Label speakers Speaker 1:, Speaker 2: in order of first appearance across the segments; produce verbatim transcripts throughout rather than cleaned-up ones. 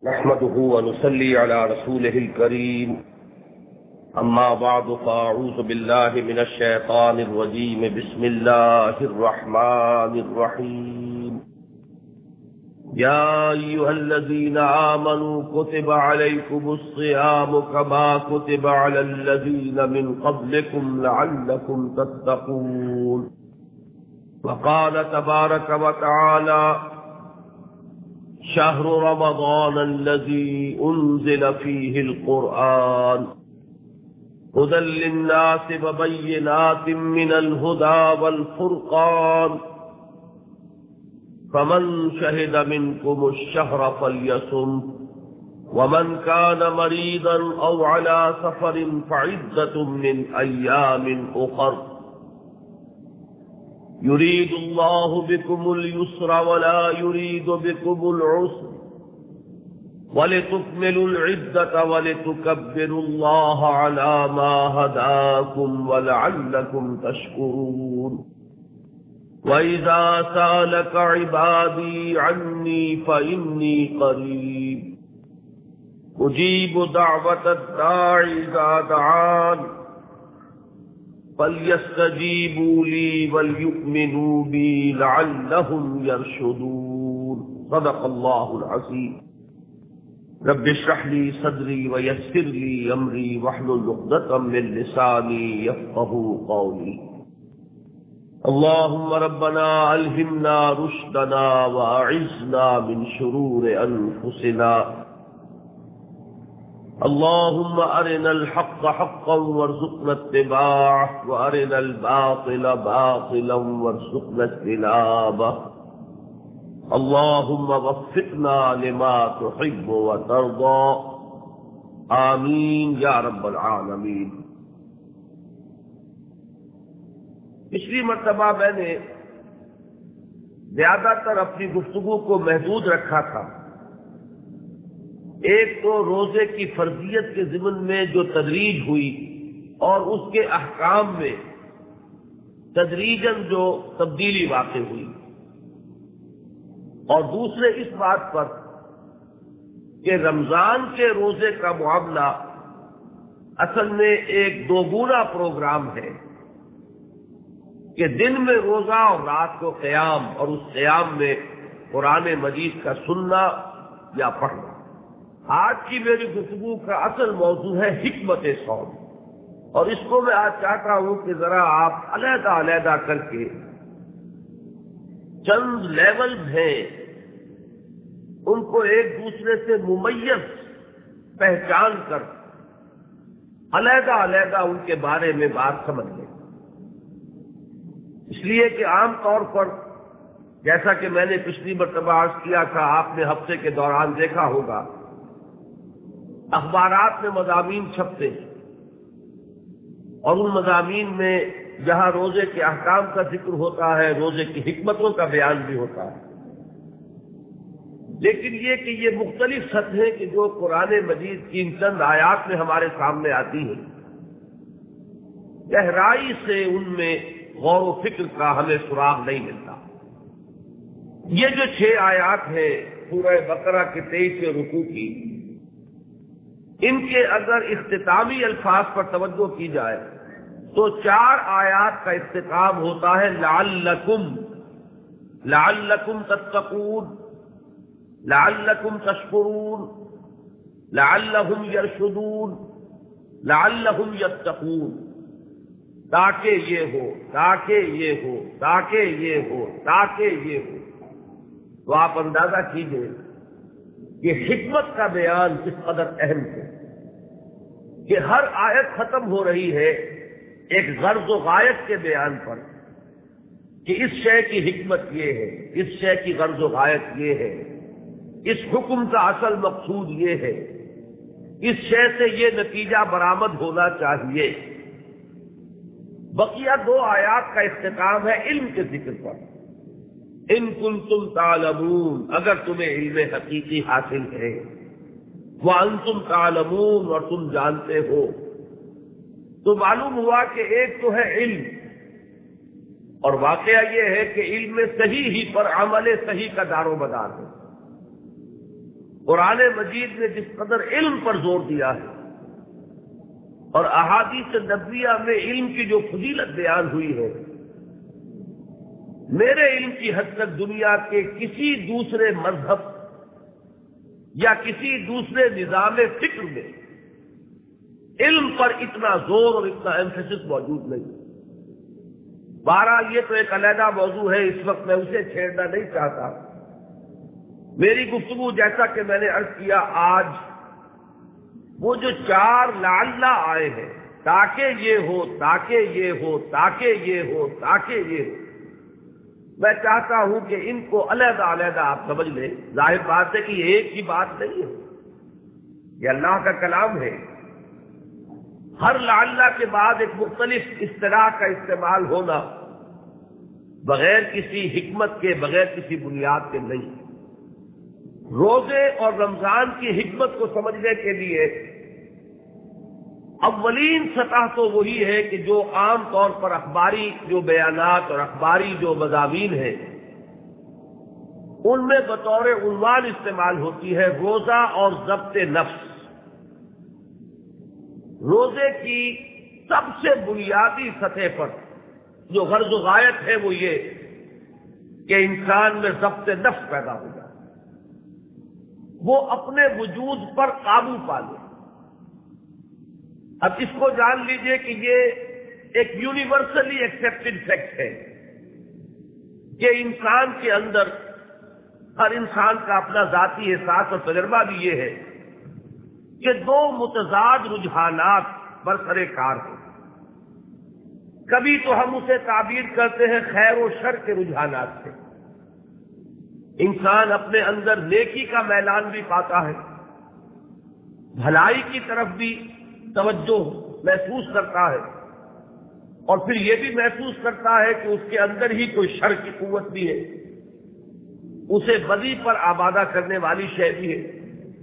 Speaker 1: نحمده ونصلي على رسوله الكريم أما بعد فأعوذ بالله من الشيطان الرجيم بسم الله الرحمن الرحيم يا أيها الذين آمنوا كتب عليكم الصيام كما كتب على الذين من قبلكم لعلكم تتقون وقال تبارك وتعالى شهر رمضان الذي أنزل فيه القرآن هدى للناس وبينات من الهدى والفرقان فمن شهد منكم الشهر فليصم ومن كان مريضا أو على سفر فعدة من أيام أخر يريد الله بكم اليسر ولا يريد بكم العسر ولتكملوا العدة ولتكبروا الله على ما هداكم ولعلكم تشكرون وإذا سألك عبادي عني فإني قريب أجيب دعوة الداعي إذا دعان فَلْيَسْتَجِيبُوا لِي وَلْيُؤْمِنُوا بِي لَعَلَّهُمْ يَرْشُدُونَ صدق الله العظيم رب اشرح لي صدري ويسر لي أمري واحلل عقدة من لساني يفقهوا قولي اللهم ربنا ألهمنا رشدنا وأعذنا من شرور أنفسنا اللهم أرنا الحق حقا وارزقنا اتباعه وأرنا الباطل باطلا وارزقنا اجتنابه اللهم وفقنا لما تحب وترضى آمین یا رب العالمین۔ پچھلی مرتبہ میں نے زیادہ تر اپنی گفتگو کو محدود رکھا تھا، ایک تو روزے کی فرضیت کے ضمن میں جو تدریج ہوئی اور اس کے احکام میں تدریجاً جو تبدیلی واقع ہوئی، اور دوسرے اس بات پر کہ رمضان کے روزے کا معاملہ اصل میں ایک دوگنا پروگرام ہے کہ دن میں روزہ اور رات کو قیام، اور اس قیام میں قرآن مجید کا سننا یا پڑھنا۔ آج کی میری گفتگو کا اصل موضوع ہے حکمت صوم، اور اس کو میں آج چاہتا ہوں کہ ذرا آپ علیحدہ علیحدہ کر کے چند لیولز ہیں ان کو ایک دوسرے سے ممیز پہچان کر علیحدہ علیحدہ ان کے بارے میں بات سمجھ لیں، اس لیے کہ عام طور پر جیسا کہ میں نے پچھلی مرتبہ عرض کیا تھا، آپ نے ہفتے کے دوران دیکھا ہوگا اخبارات میں مضامین چھپتے ہیں، اور ان مضامین میں جہاں روزے کے احکام کا ذکر ہوتا ہے، روزے کی حکمتوں کا بیان بھی ہوتا ہے، لیکن یہ کہ یہ مختلف سطحیں کہ جو قرآن مجید کی ان چند آیات میں ہمارے سامنے آتی ہیں، گہرائی سے ان میں غور و فکر کا ہمیں سراغ نہیں ملتا۔ یہ جو چھ آیات ہیں سورہ بقرہ کے تیئیسویں رکوع کی، ان کے اگر اختتامی الفاظ پر توجہ کی جائے تو چار آیات کا اختتام ہوتا ہے لعلکم لعلکم تتقون، لعلکم تشکرون، لعلہم یرشدون، لعلہم یتقون، تاکہ یہ ہو، تاکہ یہ ہو، تاکہ یہ ہو، تاکہ یہ ہو۔ تو آپ اندازہ کیجئے کہ حکمت کا بیان کس قدر اہم ہے کہ ہر آیت ختم ہو رہی ہے ایک غرض و غایت کے بیان پر کہ اس شے کی حکمت یہ ہے، اس شے کی غرض و غایت یہ ہے، اس حکم کا اصل مقصود یہ ہے، اس شے سے یہ نتیجہ برآمد ہونا چاہیے۔ بقیہ دو آیات کا اختتام ہے علم کے ذکر پر، ان کنتم تعلمون، اگر تمہیں علم حقیقی حاصل ہے، وانتم تعلمون، اور تم جانتے ہو۔ تو معلوم ہوا کہ ایک تو ہے علم، اور واقعہ یہ ہے کہ علم صحیح ہی پر عمل صحیح کا دار و مدار ہے۔ قرآن مجید نے جس قدر علم پر زور دیا ہے اور احادیث نبویہ میں علم کی جو فضیلت بیان ہوئی ہے، میرے علم کی حد تک دنیا کے کسی دوسرے مذہب یا کسی دوسرے نظام فکر میں علم پر اتنا زور اور اتنا ایمفیسس موجود نہیں۔ بہرحال یہ تو ایک علیحدہ موضوع ہے، اس وقت میں اسے چھیڑنا نہیں چاہتا۔ میری گفتگو جیسا کہ میں نے عرض کیا، آج وہ جو چار لعلہ آئے ہیں، تاکہ یہ ہو، تاکہ یہ ہو، تاکہ یہ ہو، تاکہ یہ ہو، میں چاہتا ہوں کہ ان کو علیحدہ علیحدہ آپ سمجھ لیں۔ ظاہر بات ہے کہ یہ ایک ہی بات نہیں ہے، یہ اللہ کا کلام ہے۔ ہر لعلہ کے بعد ایک مختلف اصطلاح کا استعمال ہونا بغیر کسی حکمت کے، بغیر کسی بنیاد کے نہیں۔ روزے اور رمضان کی حکمت کو سمجھنے کے لیے اولین سطح تو وہی ہے کہ جو عام طور پر اخباری جو بیانات اور اخباری جو مضامین ہیں ان میں بطور عنوان استعمال ہوتی ہے روزہ اور ضبط نفس۔ روزے کی سب سے بنیادی سطح پر جو غرض و غایت ہے وہ یہ کہ انسان میں ضبط نفس پیدا ہو جائے، وہ اپنے وجود پر قابو پا لے۔ اب اس کو جان لیجئے کہ یہ ایک یونیورسلی ایکسیپٹڈ فیکٹ ہے کہ انسان کے اندر، ہر انسان کا اپنا ذاتی احساس اور تجربہ بھی یہ ہے کہ دو متضاد رجحانات برسر کار ہیں۔ کبھی تو ہم اسے تعبیر کرتے ہیں خیر و شر کے رجحانات سے۔ انسان اپنے اندر نیکی کا میلان بھی پاتا ہے، بھلائی کی طرف بھی توجہ محسوس کرتا ہے، اور پھر یہ بھی محسوس کرتا ہے کہ اس کے اندر ہی کوئی شر کی قوت بھی ہے، اسے بدی پر آبادہ کرنے والی شے بھی ہے۔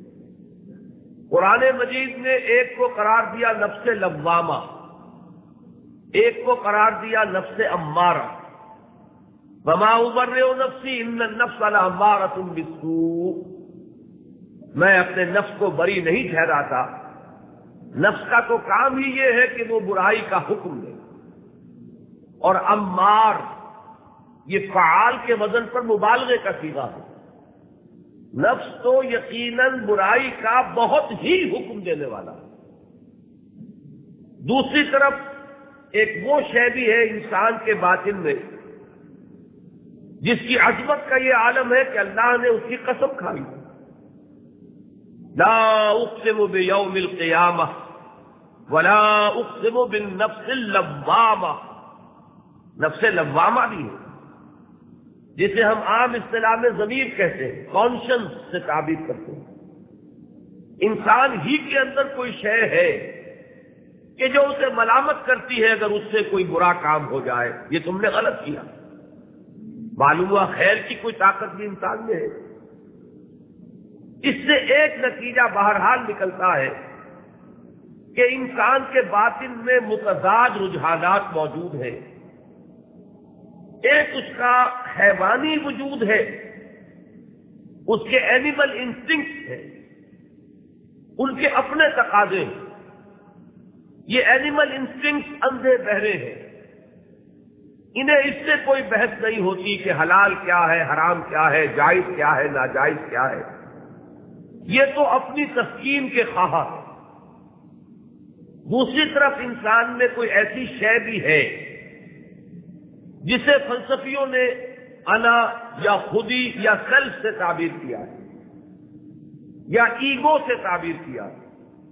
Speaker 1: قرآن مجید نے ایک کو قرار دیا نفس لوامہ، ایک کو قرار دیا نفس امارہ۔ وما ابرئ نفسی ان النفس لامارۃ بالسوء، میں اپنے نفس کو بری نہیں ٹھہراتا، نفس کا تو کام ہی یہ ہے کہ وہ برائی کا حکم دے، اور امار یہ فعال کے وزن پر مبالغے کا صیغہ ہے۔ نفس تو یقیناً برائی کا بہت ہی حکم دینے والا ہے۔ دوسری طرف ایک وہ شے بھی ہے انسان کے باطن میں جس کی عظمت کا یہ عالم ہے کہ اللہ نے اس کی قسم کھائی، لا اقسم بیوم القیامہ ولا اقسم بالنفس اللوامہ۔ نفس لوامہ بھی ہے جسے ہم عام اصطلاح میں ضمیر کہتے ہیں، کانشنس سے تعبیر کرتے ہیں۔ انسان ہی کے اندر کوئی شے ہے کہ جو اسے ملامت کرتی ہے اگر اس سے کوئی برا کام ہو جائے، یہ تم نے غلط کیا۔ معلوم ہوا خیر کی کوئی طاقت بھی انسان میں ہے۔ اس سے ایک نتیجہ بہرحال نکلتا ہے کہ انسان کے باطن میں متضاد رجحانات موجود ہیں۔ ایک اس کا حیوانی وجود ہے، اس کے اینیمل انسٹنکٹ ہے، ان کے اپنے تقاضے ہیں۔ یہ اینیمل انسٹنکٹ اندھے بہرے ہیں، انہیں اس سے کوئی بحث نہیں ہوتی کہ حلال کیا ہے، حرام کیا ہے، جائز کیا ہے، ناجائز کیا ہے۔ یہ تو اپنی تسکین کے خواہاں ہے۔ دوسری طرف انسان میں کوئی ایسی شے بھی ہے جسے فلسفیوں نے انا یا خودی یا سیلف سے تعبیر کیا ہے، یا ایگو سے تعبیر کیا ہے۔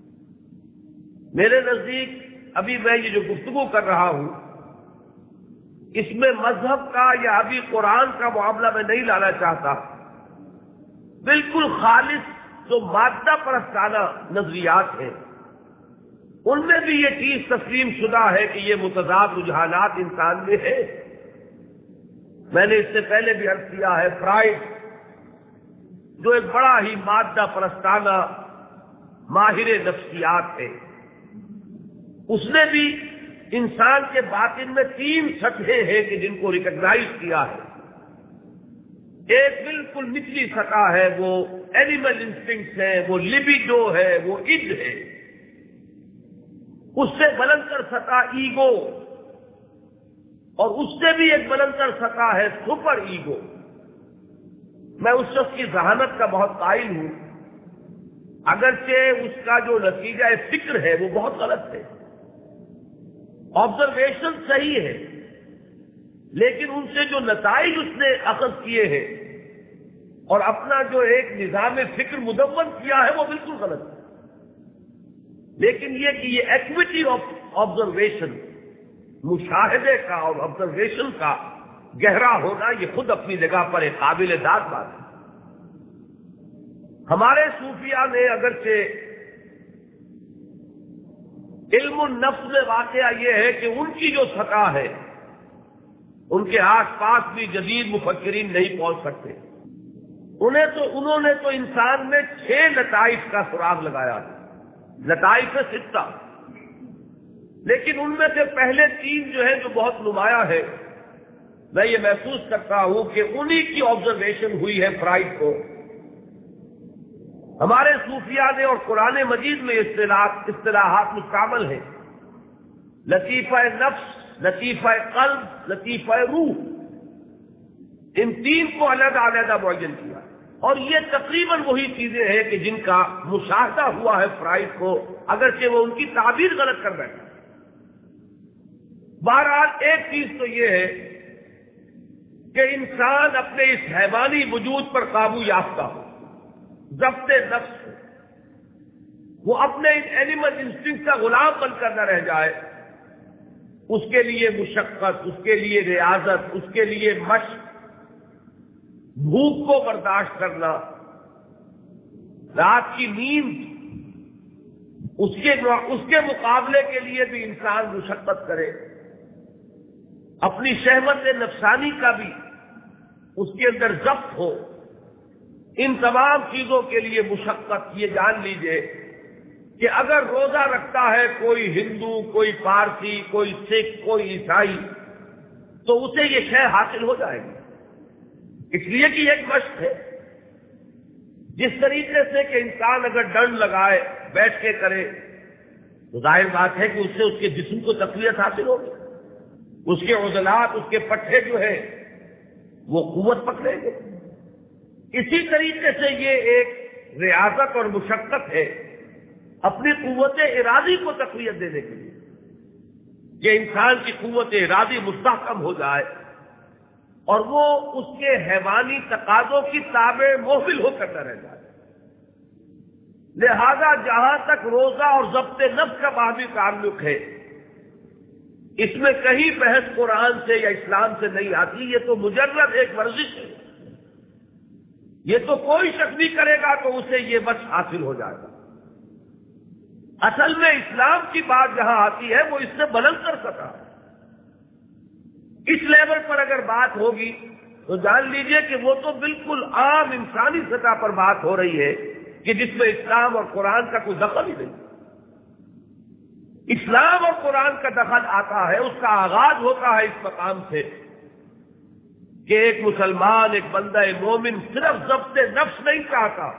Speaker 1: میرے نزدیک ابھی میں یہ جو گفتگو کر رہا ہوں اس میں مذہب کا یا ابھی قرآن کا معاملہ میں نہیں لانا چاہتا، بالکل خالص جو مادہ پرستانہ نظریات ہیں ان میں بھی یہ چیز تسلیم شدہ ہے کہ یہ متضاد رجحانات انسان میں ہے۔ میں نے اس سے پہلے بھی عرض کیا ہے، فرائڈ جو ایک بڑا ہی مادہ پرستانہ ماہر نفسیات ہے، اس نے بھی انسان کے باطن میں تین سطحیں ہیں کہ جن کو ریکگنائز کیا ہے۔ ایک بالکل نچلی سطح ہے، وہ اینیمل انسٹنکٹس ہے، وہ لیبیڈو ہے، وہ اج ہے. اس سے بلندر سطح ایگو، اور اس سے بھی ایک بلندر سطح ہے سپر ایگو. میں اس شخص کی ذہانت کا بہت قائل ہوں، اگرچہ اس کا جو نتیجہ فکر ہے وہ بہت غلط ہے. آبزرویشن صحیح ہے، لیکن ان سے جو نتائج اس نے اخذ کیے ہیں اور اپنا جو ایک نظام فکر مدون کیا ہے وہ بالکل غلط ہے. لیکن یہ کہ یہ ایکویٹی آف آبزرویشن، مشاہدے کا اور آبزرویشن کا گہرا ہونا، یہ خود اپنی جگہ پر ایک قابل داد بات ہے. ہمارے صوفیاء نے اگرچہ علم النفس میں واقعہ یہ ہے کہ ان کی جو سطح ہے ان کے آس پاس بھی جدید مفکرین نہیں پہنچ سکتے. انہیں تو انہوں نے تو انسان میں چھ لطائف کا سراغ لگایا، لطائف ستہ، لیکن ان میں سے پہلے تین جو ہیں جو بہت نمایاں ہے، میں یہ محسوس کرتا ہوں کہ انہی کی آبزرویشن ہوئی ہے فرائڈ کو. ہمارے صوفیاء نے اور قرآن مجید میں اصطلاح اصطلاحات مستعمل ہیں، لطیفہ نفس، لطیفہ قلب، لطیفہ روح. ان تین کو علیحدہ علیحدہ معین کیا، اور یہ تقریباً وہی چیزیں ہیں کہ جن کا مشاہدہ ہوا ہے فرائڈ کو، اگرچہ وہ ان کی تعبیر غلط کر بیٹھا. بہرحال ایک چیز تو یہ ہے کہ انسان اپنے اس حیوانی وجود پر قابو یافتہ ہو، ضبط نفس ہو، وہ اپنے ان اینیمل انسٹنکٹ کا غلام بن کر نہ رہ جائے. اس کے لیے مشقت، اس کے لیے ریاضت، اس کے لیے مشق، بھوک کو برداشت کرنا، رات کی نیند، اس کے اس کے مقابلے کے لیے بھی انسان مشقت کرے. اپنی شہوت نفسانی کا بھی اس کے اندر ضبط ہو. ان تمام چیزوں کے لیے مشقت. یہ جان لیجئے کہ اگر روزہ رکھتا ہے کوئی ہندو، کوئی پارسی، کوئی سکھ، کوئی عیسائی، تو اسے یہ شے حاصل ہو جائے گی، اس لیے کہ یہ ایک مشق ہے. جس طریقے سے کہ انسان اگر ڈنڈ لگائے، بیٹھ کے کرے، تو ظاہر بات ہے کہ اس سے اس کے جسم کو تقویت حاصل ہوگی، اس کے عضلات، اس کے پٹھے جو ہے وہ قوت پکڑیں گے. اسی طریقے سے یہ ایک ریاضت اور مشقت ہے اپنی قوت ارادی کو تقویت دینے کے لیے، کہ انسان کی قوت ارادی مستحکم ہو جائے اور وہ اس کے حیوانی تقاضوں کی تابع محفل ہو کر نہ رہ جائے. لہذا جہاں تک روزہ اور ضبط نفس کا باہمی تعلق ہے، اس میں کہیں بحث قرآن سے یا اسلام سے نہیں آتی. یہ تو مجرد ایک ورزش ہے. یہ تو کوئی شخص بھی کرے گا تو اسے یہ بس حاصل ہو جائے گا. اصل میں اسلام کی بات جہاں آتی ہے وہ اس سے بلند کر سکا. اس لیول پر اگر بات ہوگی تو جان لیجئے کہ وہ تو بالکل عام انسانی سطح پر بات ہو رہی ہے کہ جس میں اسلام اور قرآن کا کوئی دخل ہی نہیں. اسلام اور قرآن کا دخل آتا ہے، اس کا آغاز ہوتا ہے اس مقام سے کہ ایک مسلمان، ایک بندہ مومن صرف ضبط نفس نہیں چاہتا،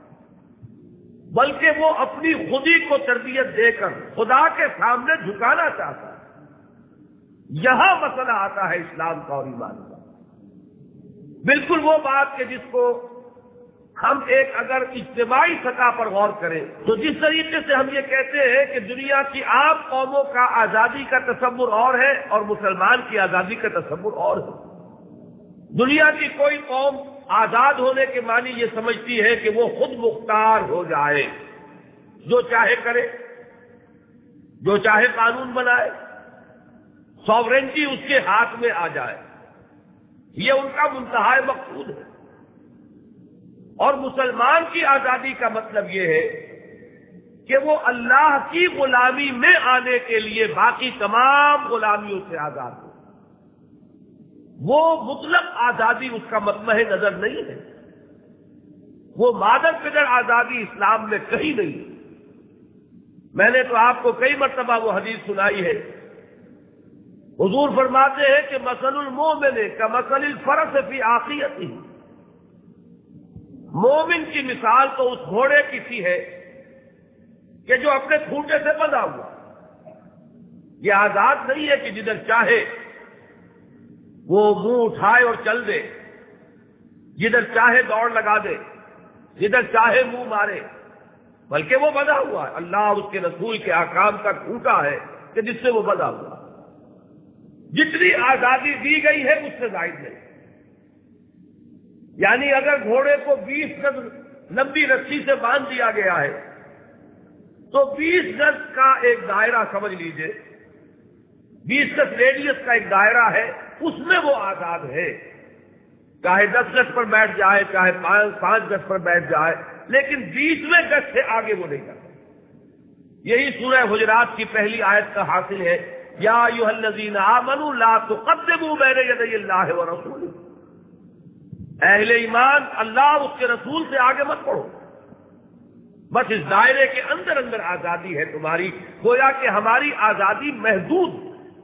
Speaker 1: بلکہ وہ اپنی خودی کو تربیت دے کر خدا کے سامنے جھکانا چاہتا ہے. یہاں مسئلہ آتا ہے اسلام کا اور ایمان کا. بالکل وہ بات کہ جس کو ہم ایک اگر اجتماعی سطح پر غور کریں تو جس طریقے سے ہم یہ کہتے ہیں کہ دنیا کی عام قوموں کا آزادی کا تصور اور ہے اور مسلمان کی آزادی کا تصور اور ہے. دنیا کی کوئی قوم آزاد ہونے کے معنی یہ سمجھتی ہے کہ وہ خود مختار ہو جائے، جو چاہے کرے، جو چاہے قانون بنائے، ساورنٹی اس کے ہاتھ میں آ جائے. یہ ان کا منتہا مقصود ہے. اور مسلمان کی آزادی کا مطلب یہ ہے کہ وہ اللہ کی غلامی میں آنے کے لیے باقی تمام غلامیوں سے آزاد ہو. وہ مطلق آزادی اس کا مطمح نظر نہیں ہے. وہ مادر پدر آزادی اسلام میں کہیں نہیں. میں نے تو آپ کو کئی مرتبہ وہ حدیث سنائی ہے. حضور فرماتے ہیں کہ مثل المؤمن کمثل الفرس فی عاقیتہ، مومن کی مثال تو اس گھوڑے کی سی ہے کہ جو اپنے کھوٹے سے بندھا ہوا، یہ آزاد نہیں ہے کہ جدھر چاہے وہ منہ اٹھائے اور چل دے، جدھر چاہے دوڑ لگا دے، جدھر چاہے منہ مارے، بلکہ وہ بندھا ہوا ہے۔ اللہ اور اس کے رسول کے احکام کا کھوٹا ہے کہ جس سے وہ بندھا ہوا۔ جتنی آزادی دی گئی ہے اس سے زائد نہیں، یعنی اگر گھوڑے کو بیس گز لمبی رسی سے باندھ دیا گیا ہے تو بیس گز کا ایک دائرہ سمجھ لیجئے، بیس گز ریڈیس کا ایک دائرہ ہے، اس میں وہ آزاد ہے، چاہے دس گز پر بیٹھ جائے، چاہے پانچ گز پر بیٹھ جائے، لیکن بیسویں گز سے آگے وہ نہیں کرتا۔ یہی سورہ حجرات کی پہلی آیت کا حاصل ہے، یا ایھا الذین آمنوا لا تقدموا بین یدی اللہ ورسولہ، اہل ایمان اللہ اور اس کے رسول سے آگے مت پڑھو، بس اس دائرے کے اندر اندر آزادی ہے تمہاری، گویا کہ ہماری آزادی محدود۔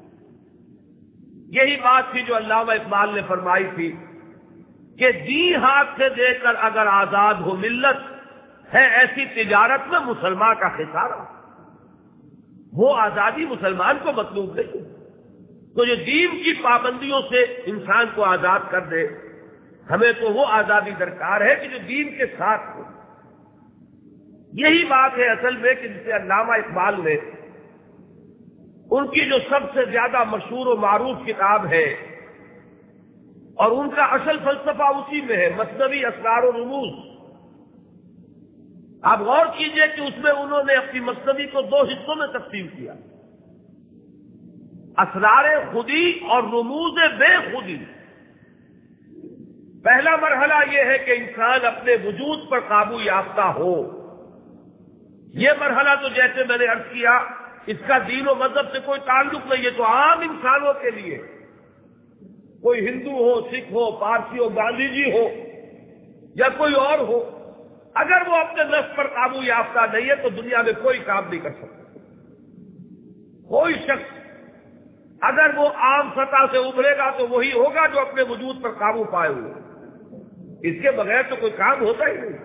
Speaker 1: یہی بات تھی جو علامہ اقبال نے فرمائی تھی کہ دی ہاتھ سے دے کر اگر آزاد ہو ملت، ہے ایسی تجارت میں مسلمان کا خسارہ۔ وہ آزادی مسلمان کو مطلوب نہیں، تو جو دین کی پابندیوں سے انسان کو آزاد کر دے، ہمیں تو وہ آزادی درکار ہے کہ جو دین کے ساتھ ہو۔ یہی بات ہے اصل میں کہ جسے علامہ اقبال نے ان کی جو سب سے زیادہ مشہور و معروف کتاب ہے اور ان کا اصل فلسفہ اسی میں ہے، مثنوی اسرار و رموز۔ آپ غور کیجئے کہ اس میں انہوں نے اپنی مثنوی کو دو حصوں میں تقسیم کیا، اسرار خودی اور رموز بے خودی۔ پہلا مرحلہ یہ ہے کہ انسان اپنے وجود پر قابو یافتہ ہو۔ یہ مرحلہ تو جیسے میں نے عرض کیا اس کا دین و مذہب سے کوئی تعلق نہیں ہے، تو عام انسانوں کے لیے، کوئی ہندو ہو، سکھ ہو، پارسی ہو، گاندھی جی ہو یا کوئی اور ہو، اگر وہ اپنے نفس پر قابو یافتہ نہیں ہے تو دنیا میں کوئی کام نہیں کر سکتا۔ کوئی شخص اگر وہ عام سطح سے ابھرے گا تو وہی ہوگا جو اپنے وجود پر قابو پائے ہوئے، اس کے بغیر تو کوئی کام ہوتا ہی نہیں۔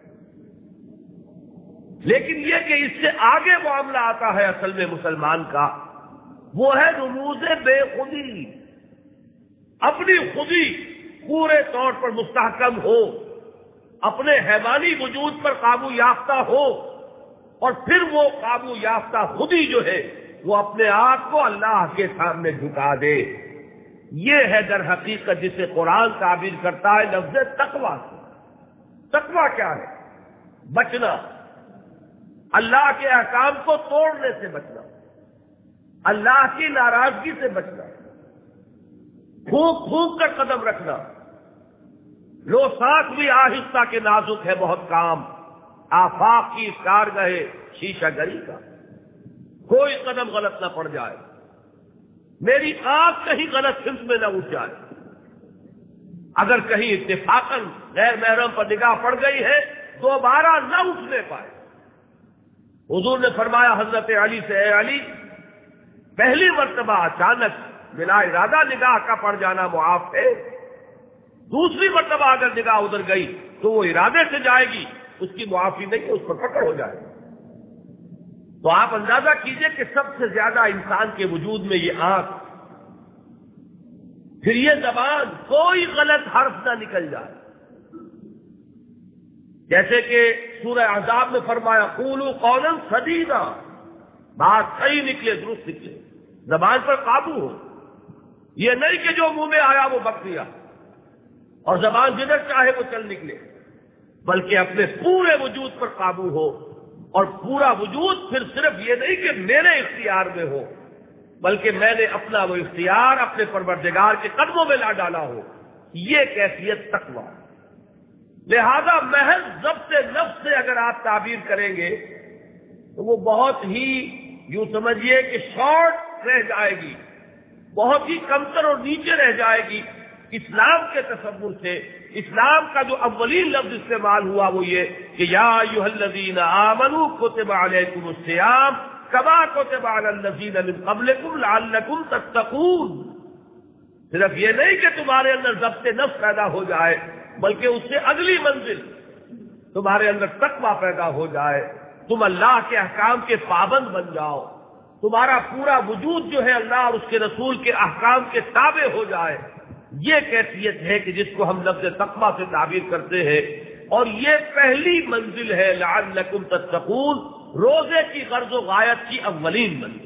Speaker 1: لیکن یہ کہ اس سے آگے معاملہ آتا ہے اصل میں مسلمان کا، وہ ہے رموز بے خودی، اپنی خودی پورے طور پر مستحکم ہو، اپنے حیوانی وجود پر قابو یافتہ ہو، اور پھر وہ قابو یافتہ خودی جو ہے وہ اپنے آپ کو اللہ کے سامنے جھکا دے۔ یہ ہے در حقیقت جسے قرآن تعبیر کرتا ہے لفظ تقویٰ سے۔ تقویٰ کیا ہے؟ بچنا، اللہ کے احکام کو توڑنے سے بچنا، اللہ کی ناراضگی سے بچنا، پھونک پھونک کر قدم رکھنا۔ لو ساتھ بھی آہستہ کے نازک ہے بہت کام، آفاق کی کارگاہ شیشہ گری کا، کوئی قدم غلط نہ پڑ جائے، میری آنکھ کہیں غلط سمت میں نہ اٹھ جائے۔ اگر کہیں اتفاقاً غیر محرم پر نگاہ پڑ گئی ہے دوبارہ نہ اٹھنے پائے۔ حضور نے فرمایا حضرت علی سے، اے علی، پہلی مرتبہ اچانک بلا ارادہ نگاہ کا پڑ جانا معاف ہے، دوسری مرتبہ اگر نگاہ ادھر گئی تو وہ ارادے سے جائے گی، اس کی معافی نہیں ہے، اس پر پکڑ ہو جائے گی۔ تو آپ اندازہ کیجئے کہ سب سے زیادہ انسان کے وجود میں یہ آنکھ، پھر یہ زبان، کوئی غلط حرف نہ نکل جائے۔ جیسے کہ سورہ احزاب میں فرمایا قولوا قولا سدیدا، بات صحیح نکلے، درست نکلے، زبان پر قابو ہو۔ یہ نہیں کہ جو منہ میں آیا وہ بک دیا اور زبان جدھر چاہے وہ چل نکلے، بلکہ اپنے پورے وجود پر قابو ہو، اور پورا وجود پھر صرف یہ نہیں کہ میرے اختیار میں ہو، بلکہ میں نے اپنا وہ اختیار اپنے پروردگار کے قدموں میں لا ڈالا ہو۔ یہ کیفیت تقویٰ۔ لہذا محض ضبط نفس سے اگر آپ تعبیر کریں گے تو وہ بہت ہی یوں سمجھیے کہ شارٹ رہ جائے گی، بہت ہی کمتر اور نیچے رہ جائے گی اسلام کے تصور سے۔ اسلام کا جو اولین لفظ استعمال ہوا وہ یہ کہ یا ایھا الذین آمنوا کتب علیکم الصیام کما کتب علی الذین من قبلکم لعلکم تتقون۔ صرف یہ نہیں کہ تمہارے اندر ضبط نفس پیدا ہو جائے، بلکہ اس سے اگلی منزل تمہارے اندر تقویٰ پیدا ہو جائے، تم اللہ کے احکام کے پابند بن جاؤ، تمہارا پورا وجود جو ہے اللہ اور اس کے رسول کے احکام کے تابع ہو جائے، یہ کیفیت ہے کہ جس کو ہم لفظ تقویٰ سے تعبیر کرتے ہیں، اور یہ پہلی منزل ہے لعلکم تتقون، روزے کی غرض و غایت کی اولین منزل۔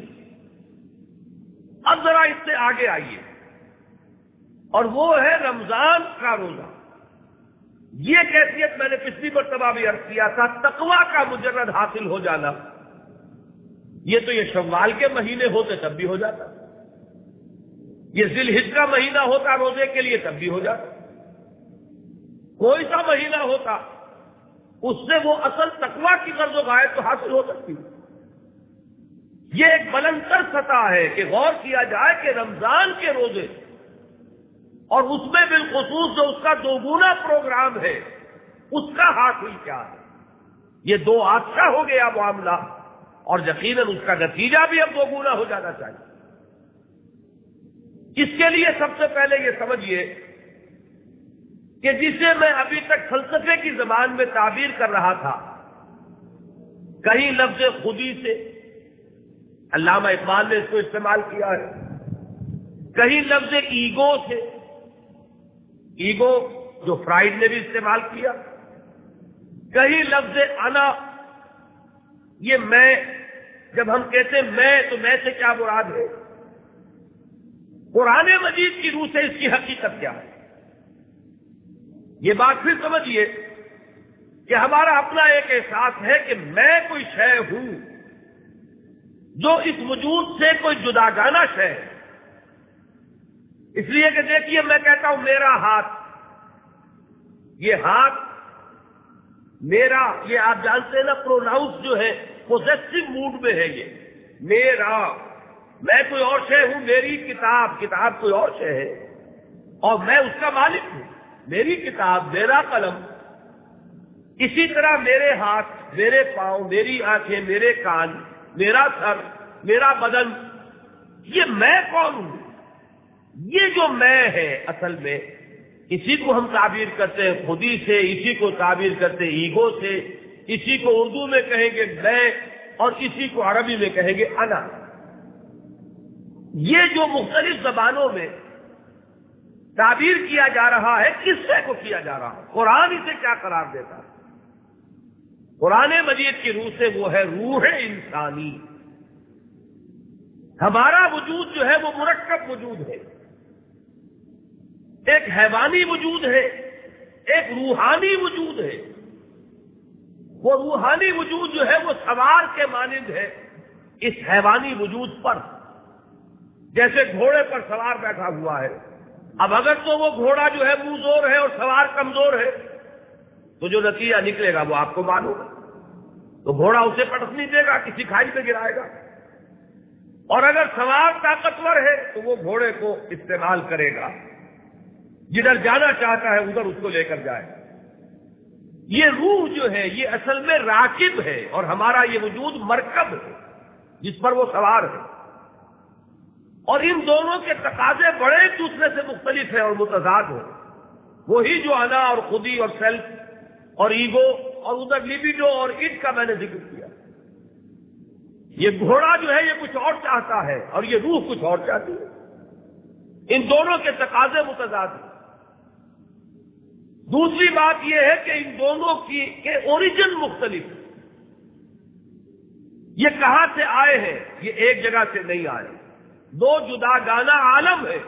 Speaker 1: اب ذرا اس سے آگے آئیے، اور وہ ہے رمضان کا روزہ۔ یہ کیفیت میں نے پچھلی مرتبہ بھی عرض کیا تھا، تقویٰ کا مجرد حاصل ہو جانا، یہ تو یہ شوال کے مہینے ہوتے تب بھی ہو جاتا، یہ ذی الحج کا مہینہ ہوتا روزے کے لیے تب بھی ہو جاتا، کوئی سا مہینہ ہوتا اس سے وہ اصل تقویٰ کی غرض و غایت تو حاصل ہو سکتی۔ یہ ایک بلندتر سطح ہے کہ غور کیا جائے کہ رمضان کے روزے اور اس میں بالخصوص جو اس کا دوگنا پروگرام ہے اس کا حاصل کیا ہے۔ یہ دو آسا ہو گیا معاملہ، اور یقیناً اس کا نتیجہ بھی اب دوگنا ہو جانا چاہیے۔ اس کے لیے سب سے پہلے یہ سمجھیے کہ جسے میں ابھی تک فلسفے کی زبان میں تعبیر کر رہا تھا، کہیں لفظ خودی سے علامہ اقبال نے اس کو استعمال کیا ہے، کہیں لفظ ایگو سے، ایگو جو فرائیڈ نے بھی استعمال کیا، کہیں لفظ انا، یہ میں، جب ہم کہتے ہیں میں تو میں سے کیا مراد ہے؟ قرآن مجید کی روح سے اس کی حقیقت کیا ہے؟ یہ بات پھر سمجھیے کہ ہمارا اپنا ایک احساس ہے کہ میں کوئی شے ہوں جو اس وجود سے کوئی جداگانہ شے ہے۔ اس لیے کہ دیکھیے میں کہتا ہوں میرا ہاتھ، یہ ہاتھ میرا، یہ آپ جانتے ہیں نا پروناؤنس جو ہے پوزیسو موڈ میں ہے، یہ میرا، میں کوئی اور شے ہوں، میری کتاب، کتاب کوئی اور شے ہے اور میں اس کا مالک ہوں، میری کتاب، میرا قلم۔ اسی طرح میرے ہاتھ، میرے پاؤں، میری آنکھیں، میرے کان، میرا سر، میرا بدن، یہ میں کون ہوں؟ یہ جو میں ہے اصل میں اسی کو ہم تعبیر کرتے ہیں خودی سے، اسی کو تعبیر کرتے ہیں ایگو سے، اسی کو اردو میں کہیں گے میں، اور اسی کو عربی میں کہیں گے انا۔ یہ جو مختلف زبانوں میں تعبیر کیا جا رہا ہے، کس سے کو کیا جا رہا ہے؟ قرآن اسے کیا قرار دیتا ہے؟ قرآن مجید کی روح سے وہ ہے روح انسانی۔ ہمارا وجود جو ہے وہ مرکب وجود ہے، ایک حیوانی وجود ہے، ایک روحانی وجود ہے۔ وہ روحانی وجود جو ہے وہ سوار کے مانند ہے اس حیوانی وجود پر، جیسے گھوڑے پر سوار بیٹھا ہوا ہے۔ اب اگر تو وہ گھوڑا جو ہے منہ زور ہے اور سوار کمزور ہے تو جو نتیجہ نکلے گا وہ آپ کو معلوم ہے، تو گھوڑا اسے پٹک نہیں دے گا، کسی کھائی پہ گرائے گا، اور اگر سوار طاقتور ہے تو وہ گھوڑے کو استعمال کرے گا، جدھر جانا چاہتا ہے ادھر اس کو لے کر جائے۔ یہ روح جو ہے یہ اصل میں راکب ہے، اور ہمارا یہ وجود مرکب ہے جس پر وہ سوار ہے، اور ان دونوں کے تقاضے بڑے ایک دوسرے سے مختلف ہیں اور متضاد ہیں۔ وہی جو انا اور خودی اور سیلف اور ایگو، اور ادھر لیبیڈو اور اٹ کا میں نے ذکر کیا۔ یہ گھوڑا جو ہے یہ کچھ اور چاہتا ہے اور یہ روح کچھ اور چاہتی ہے، ان دونوں کے تقاضے متضاد ہیں۔ دوسری بات یہ ہے کہ ان دونوں کی کے اوریجن مختلف ہیں۔ یہ کہاں سے آئے ہیں؟ یہ ایک جگہ سے نہیں آئے، دو جدا گانا عالم ہے۔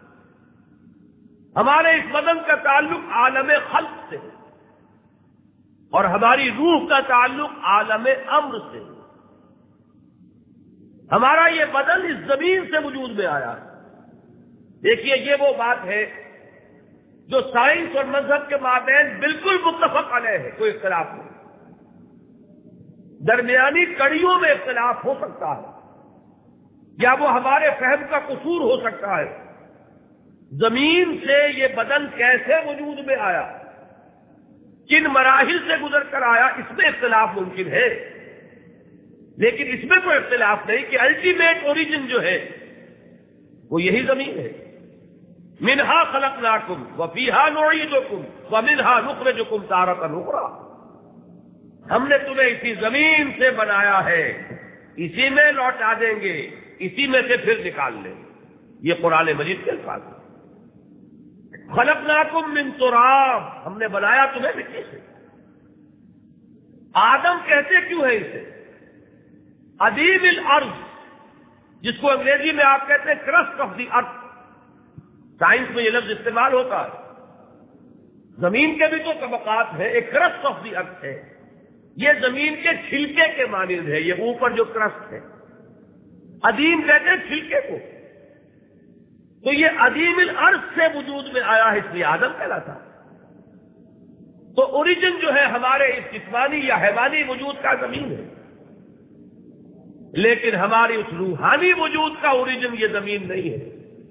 Speaker 1: ہمارے اس بدن کا تعلق عالم خلق سے، اور ہماری روح کا تعلق عالم امر سے۔ ہمارا یہ بدن اس زمین سے وجود میں آیا ہے۔ دیکھیے یہ وہ بات ہے جو سائنس اور مذہب کے مابین بالکل متفق علیہ ہے، کوئی اختلاف نہیں۔ درمیانی کڑیوں میں اختلاف ہو سکتا ہے، یا وہ ہمارے فہم کا قصور ہو سکتا ہے۔ زمین سے یہ بدن کیسے وجود میں آیا، کن مراحل سے گزر کر آیا، اس میں اختلاف ممکن ہے، لیکن اس میں کوئی اختلاف نہیں کہ الٹیمیٹ اوریجن جو ہے وہ یہی زمین ہے۔ منہا خلقناکم وفیہا نعیدکم ومنہا نخرجکم تارۃ اخری۔ ہم نے تمہیں اسی زمین سے بنایا ہے، اسی میں لوٹا دیں گے، اسی میں سے پھر نکال لیں گے. یہ قرآن مجید کے الفاظ ہیں. خلقناکم من تراب، ہم نے بنایا تمہیں مٹی سے. آدم کہتے کیوں ہے اسے؟ ادیم الارض، جس کو انگریزی میں آپ کہتے ہیں crust of the earth. Science میں یہ لفظ استعمال ہوتا ہے. زمین کے بھی تو طبقات ہیں، ایک کرسٹ آف دی ارتھ ہے. یہ زمین کے چھلکے کے مانند ہے، یہ اوپر جو کرسٹ ہے. ادیم کہتے ہیں چھلکے کو. تو یہ ادیم الارض سے وجود میں آیا ہے، اس لیے آدم کہلاتا. تو اوریجن جو ہے ہمارے اس جسمانی یا حیوانی وجود کا زمین ہے، لیکن ہماری اس روحانی وجود کا اوریجن یہ زمین نہیں ہے.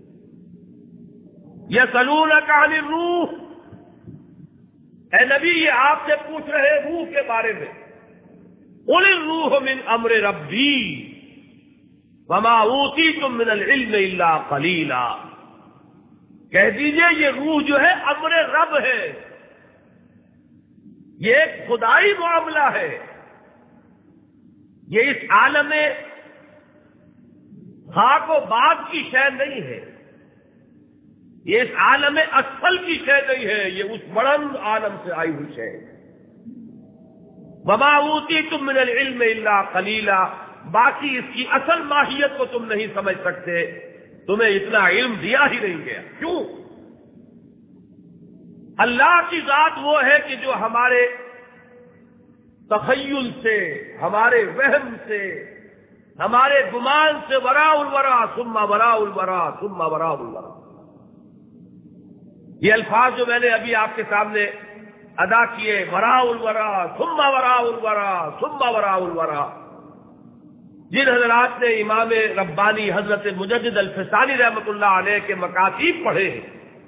Speaker 1: یسألونک عن الروح، اے نبی یہ آپ سے پوچھ رہے روح کے بارے میں. قل الروح من امر ربی وما اوتیتم من العلم الا قلیلا. کہہ دیجئے یہ روح جو ہے امر رب ہے، یہ ایک خدائی معاملہ ہے. یہ اس عالم خاک و باد کی شے نہیں ہے، یہ اس عالم اسفل کی شے نہیں ہے، یہ اس بلند عالم سے آئی ہوئی شے. وما اوتیتم من العلم الا قلیلا، باقی اس کی اصل ماہیت کو تم نہیں سمجھ سکتے، تمہیں اتنا علم دیا ہی نہیں گیا. کیوں؟ اللہ کی ذات وہ ہے کہ جو ہمارے تخیل سے، ہمارے وہم سے، ہمارے گمان سے وراء الورا ثم وراء الورا ثم وراء الورا. یہ الفاظ جو میں نے ابھی آپ کے سامنے ادا کیے، وراء الورا ثم وراء الورا ثم وراء الورا، جن حضرات نے امام ربانی حضرت مجدد الفسانی رحمۃ اللہ علیہ کے مکاتیب پڑھے ہیں،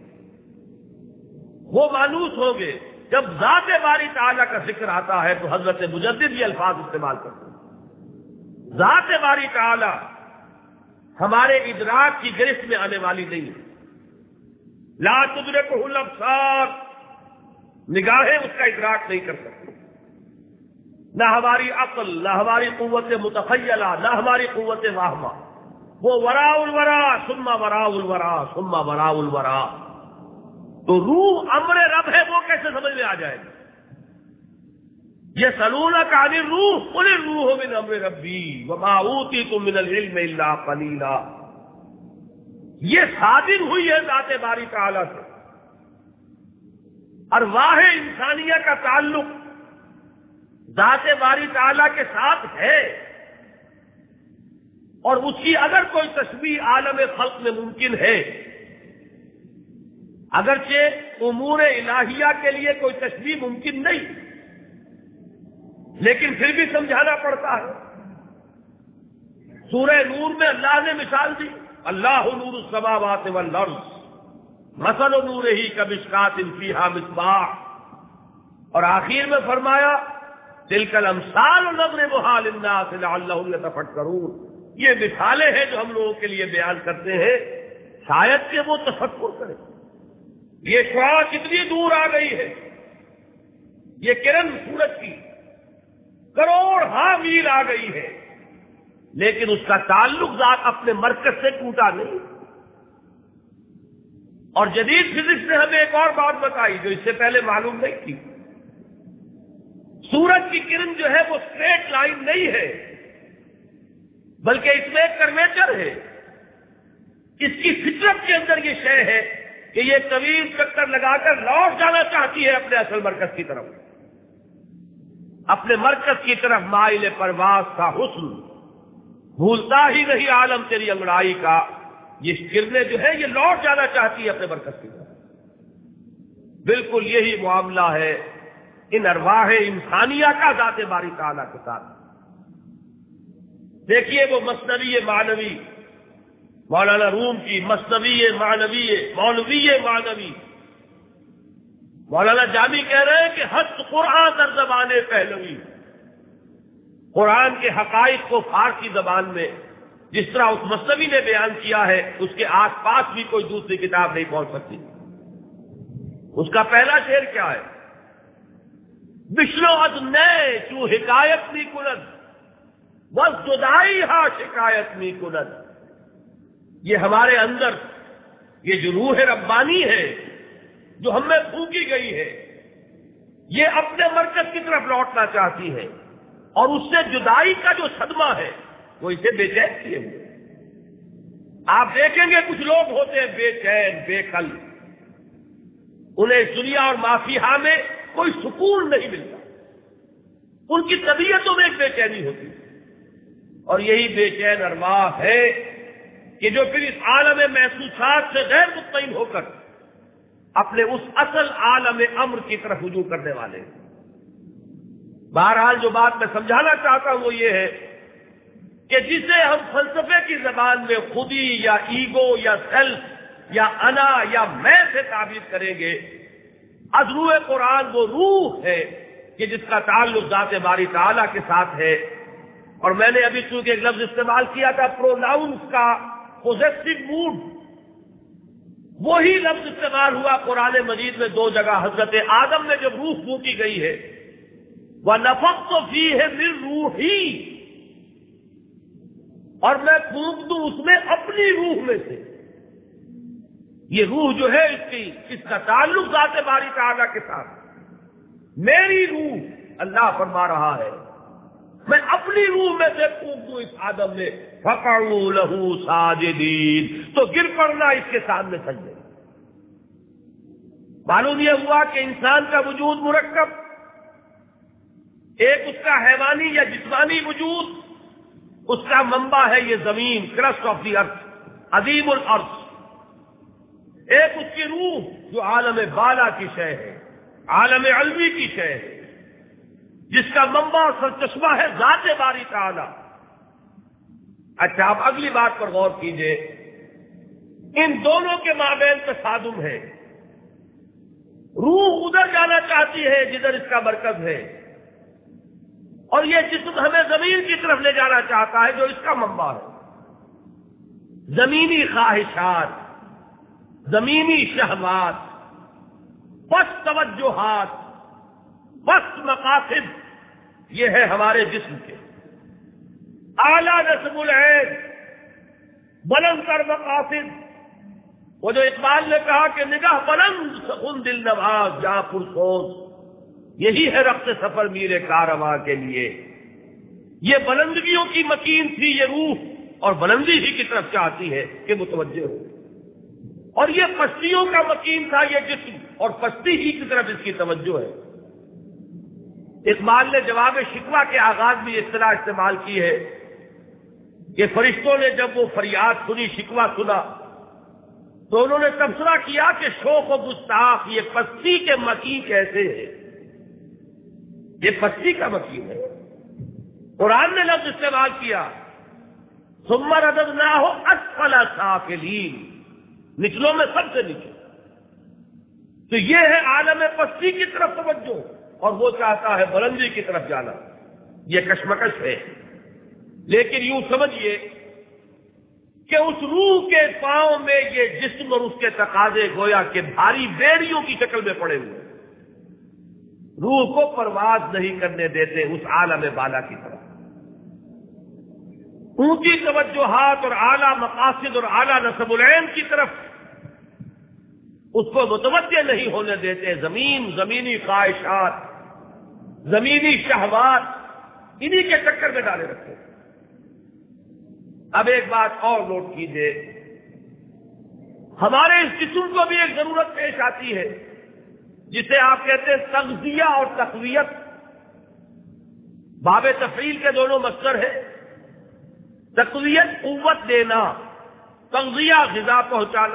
Speaker 1: وہ مانوس ہوں گے. جب ذات باری تعالیٰ کا ذکر آتا ہے تو حضرت مجدد یہ الفاظ استعمال کرتے ہیں. ذات باری تعالیٰ ہمارے ادراک کی گرفت میں آنے والی نہیں ہے. لا تدرکہ الابصار، نگاہیں اس کا ادراک نہیں کر سکتی. نہ ہماری عقل، نہ ہماری قوت متخیلہ، نہ ہماری قوت واہمہ. وہ وراء الورا ثم وراء الورا ثم وراء الورا. تو روح امر رب ہے، وہ کیسے سمجھ میں آ جائے گا؟ یسألونک عن الروح قل الروح من امر ربی وما اوتیتم من العلم الا قلیلا. یہ صادر ہوئی ہے ذات باری تعالیٰ سے. ارواح انسانیہ کا تعلق ذات باری تعالیٰ کے ساتھ ہے، اور اس کی اگر کوئی تشبیہ عالم خلق میں ممکن ہے، اگرچہ امور الہیہ کے لیے کوئی تشبیہ ممکن نہیں، لیکن پھر بھی سمجھانا پڑتا ہے. سورہ نور میں اللہ نے مثال دی، اللہ نور السماوات والارض مثل نورہ کمشکاۃ فیہا مصباح، اور آخر میں فرمایا تلک الامثال نضربھا للناس لعلہم یتفکرون. یہ مثالیں ہیں جو ہم لوگوں کے لیے بیان کرتے ہیں شاید کہ وہ تفکر کریں. یہ شعاع کتنی دور آ گئی ہے، یہ کرن سورج کی کروڑ ہاں میل آ گئی ہے، لیکن اس کا تعلق ذات اپنے مرکز سے ٹوٹا نہیں. اور جدید فزکس نے ہمیں ایک اور بات بتائی جو اس سے پہلے معلوم نہیں تھی. سورج کی کرن جو ہے وہ اسٹریٹ لائن نہیں ہے، بلکہ اس میں ایک کرویچر ہے. اس کی فطرت کے اندر یہ شے ہے کہ یہ طویل چکر لگا کر لوٹ جانا چاہتی ہے اپنے اصل مرکز کی طرف. اپنے مرکز کی طرف مائل پرواز کا حسن بھولتا ہی نہیں عالم تیری انگڑائی کا. یہ کرنیں جو ہے یہ لوٹ جانا چاہتی ہے اپنے مرکز کی طرف. بالکل یہی معاملہ ہے ان ارواح انسانیہ کا ذات باری تعالیٰ کے ساتھ. دیکھیے وہ مثنوی معنوی مولانا روم کی مثنوی معنوی مولوی معنوی، مولانا جامی کہہ رہے ہیں کہ حد قرآن در زبان پہلوی. قرآن کے حقائق کو فارسی زبان میں جس طرح اس مثنوی نے بیان کیا ہے اس کے آس پاس بھی کوئی دوسری کتاب نہیں پہنچ سکتی. اس کا پہلا شعر کیا ہے؟ بشنو از نئے چو حکایت می کند بس جدائی ہا شکایت می کند. یہ ہمارے اندر یہ جو روح ربانی ہے جو ہم میں پھونکی گئی ہے یہ اپنے مرکز کی طرف لوٹنا چاہتی ہے اور اس سے جدائی کا جو صدمہ ہے وہ اسے بے چین کیے ہوئے. آپ دیکھیں گے کچھ لوگ ہوتے ہیں بے چین بے کل, انہیں دنیا اور مافیہا میں کوئی سکون نہیں ملتا, ان کی طبیعتوں میں ایک بے چینی ہوتی ہے. اور یہی بے چین ارواح ہے کہ جو پھر اس عالم محسوسات سے غیر مطمئن ہو کر اپنے اس اصل عالم امر کی طرف رجوع کرنے والے ہیں. بہرحال جو بات میں سمجھانا چاہتا ہوں وہ یہ ہے کہ جسے ہم فلسفے کی زبان میں خودی یا ایگو یا سیلف یا انا یا میں سے تعبیر کریں گے, از روح قرآن وہ روح ہے کہ جس کا تعلق ذات باری تعالیٰ کے ساتھ ہے. اور میں نے ابھی چونکہ ایک لفظ استعمال کیا تھا پروناؤنس کا پوزیسو موڈ, وہی لفظ استعمال ہوا قرآن مجید میں دو جگہ. حضرت آدم میں جب روح پھونکی گئی ہے وَنَفَخْتُ فِيهِ مِن رُوحِي, اور میں پھونک دوں اس میں اپنی روح میں سے. یہ روح جو ہے اس کی اس کا تعلق ذات باری تعالیٰ کے ساتھ. میری روح اللہ فرما رہا ہے میں اپنی روح میں سے پھونک دوں اس آدم میں, فَقَعُوا لَهُ سَاجِدِينَ, تو گر پڑنا اس کے سامنے سجدے. معلوم یہ ہوا کہ انسان کا وجود مرکب, ایک اس کا حیوانی یا جسمانی وجود, اس کا منبع ہے یہ زمین, کرسٹ آف دی ارتھ, عظیم الارض. ایک اس کی روح جو عالم بالا کی شے ہے, عالم علوی کی شے ہے, جس کا منبع اور سرچشمہ ہے ذات باری تعالی. اچھا آپ اگلی بات پر غور کیجئے, ان دونوں کے مابین تصادم ہے. روح ادھر جانا چاہتی ہے جدھر اس کا مرکز ہے, اور یہ جسم ہمیں زمین کی طرف لے جانا چاہتا ہے جو اس کا منبع ہے. زمینی خواہشات, زمینی شہوات, بس توجہات, بس مقاصد, یہ ہے ہمارے جسم کے. اعلیٰ نصب العین, بلند تر مقاصد. وہ جو اقبال نے کہا کہ نگاہ بلند سخن دل نواز جہاں پرسوز, یہی ہے رخت سفر میرے کارواں کے لیے. یہ بلندگیوں کی مکین تھی یہ روح, اور بلندی ہی کی طرف چاہتی ہے کہ متوجہ ہو. اور یہ پستیوں کا مکین تھا یہ جسم, اور پستی ہی کی طرف اس کی توجہ ہے. اقبال نے جواب شکوہ کے آغاز میں یہ اصطلاح استعمال کی ہے کہ فرشتوں نے جب وہ فریاد سنی, شکوہ سنا, تو انہوں نے تبصرہ کیا کہ شوق و گستاخ یہ پستی کے مکین کیسے ہے. یہ پستی کا مکین ہے. قرآن نے لفظ استعمال کیا ثم رددناہ اسفل سافلین, نچلوں میں سب سے نیچے. تو یہ ہے عالم پستی کی طرف توجہ, اور وہ چاہتا ہے بلندی کی طرف جانا. یہ کشمکش ہے. لیکن یوں سمجھیے کہ اس روح کے پاؤں میں یہ جسم اور اس کے تقاضے گویا کہ بھاری بیڑیوں کی شکل میں پڑے ہوئے, روح کو پرواز نہیں کرنے دیتے اس عالم بالا کی طرف. اونچی توجہات اور اعلیٰ مقاصد اور اعلیٰ نصب العین کی طرف اس کو متوجہ نہیں ہونے دیتے. زمین, زمینی خواہشات, زمینی شہوات, انہی کے چکر میں ڈالے رکھتے. اب ایک بات اور نوٹ کیجئے, ہمارے اس جسم کو بھی ایک ضرورت پیش آتی ہے جسے آپ کہتے ہیں تغذیہ اور تقویت. باب تفعیل کے دونوں مصدر ہے. تقویت قوت دینا, تغذیہ غذا پہنچانا.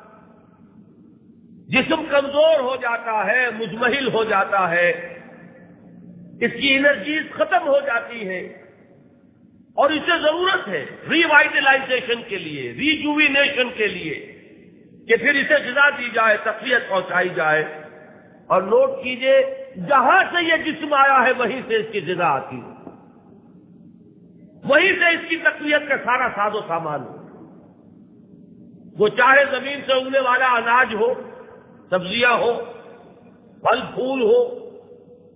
Speaker 1: جسم کمزور ہو جاتا ہے, مجمحل ہو جاتا ہے, اس کی انرجیز ختم ہو جاتی ہے, اور اسے ضرورت ہے ری وائٹلائزیشن کے لیے, ریجوینیشن کے لیے, کہ پھر اسے غذا دی جائے, تقویت پہنچائی جائے. اور نوٹ کیجئے جہاں سے یہ جسم آیا ہے وہیں سے اس کی غذا آتی ہے, وہیں سے اس کی تقویت کا سارا ساز و سامان ہو. وہ چاہے زمین سے اگنے والا اناج ہو, سبزیاں ہو, پھل پھول ہو,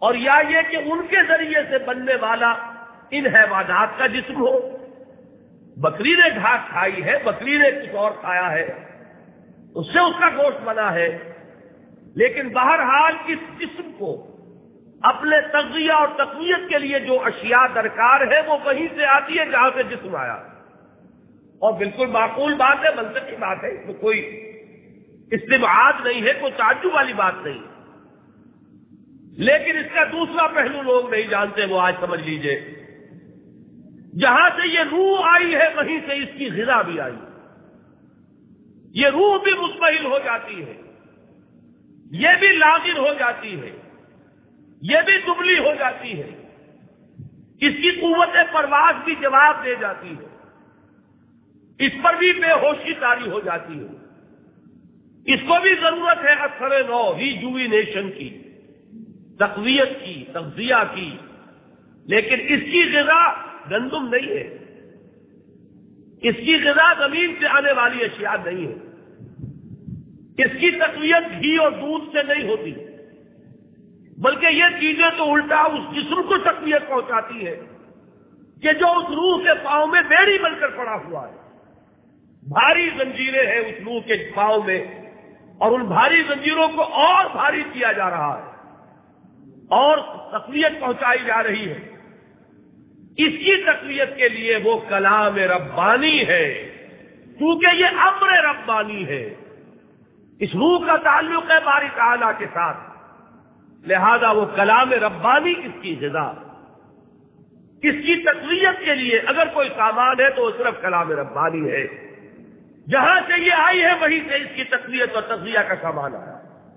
Speaker 1: اور یا یہ کہ ان کے ذریعے سے بننے والا ان حیوانات کا جسم ہو. بکری نے گھاس کھائی ہے، بکری نے کچھ اور کھایا ہے، اس سے اس کا گوشت بنا ہے، لیکن بہرحال اس جسم کو اپنے تغذیہ اور تقویت کے لیے جو اشیاء درکار ہے وہ وہیں سے آتی ہے جہاں سے جسم آیا. اور بالکل معقول بات ہے، منطقی بات ہے، اس میں کوئی استبعاد نہیں ہے، کوئی تعجب والی بات نہیں. لیکن اس کا دوسرا پہلو لوگ نہیں جانتے، وہ آج سمجھ لیجئے. جہاں سے یہ روح آئی ہے وہیں سے اس کی غذا بھی آئی. یہ روح بھی مستحل ہو جاتی ہے، یہ بھی لاغر ہو جاتی ہے، یہ بھی دبلی ہو جاتی ہے، اس کی قوت پرواز بھی جواب دے جاتی ہے، اس پر بھی بے ہوشی طاری ہو جاتی ہے. اس کو بھی ضرورت ہے اثر نو ریجوینیشن کی، تقویت کی، تغذیہ کی. لیکن اس کی غذا گندم نہیں ہے، اس کی غذا زمین سے آنے والی اشیاء نہیں ہے، اس کی تقویت گھی اور دودھ سے نہیں ہوتی، بلکہ یہ چیزیں تو الٹا اس جسم کو تقویت پہنچاتی ہے کہ جو اس روح کے پاؤں میں بیڑی بن کر پڑا ہوا ہے. بھاری زنجیریں ہیں اس روح کے پاؤں میں، اور ان بھاری زنجیروں کو اور بھاری کیا جا رہا ہے اور تقویت پہنچائی جا رہی ہے. اس کی تقویت کے لیے وہ کلام ربانی ہے، کیونکہ یہ امر ربانی ہے. اس روح کا تعلق ہے باری تعالیٰ کے ساتھ، لہذا وہ کلام ربانی اس کی غذا. اس کی تقویت کے لیے اگر کوئی سامان ہے تو وہ صرف کلام ربانی ہے. جہاں سے یہ آئی ہے وہیں سے اس کی تقویت اور تغذیہ کا سامان آیا.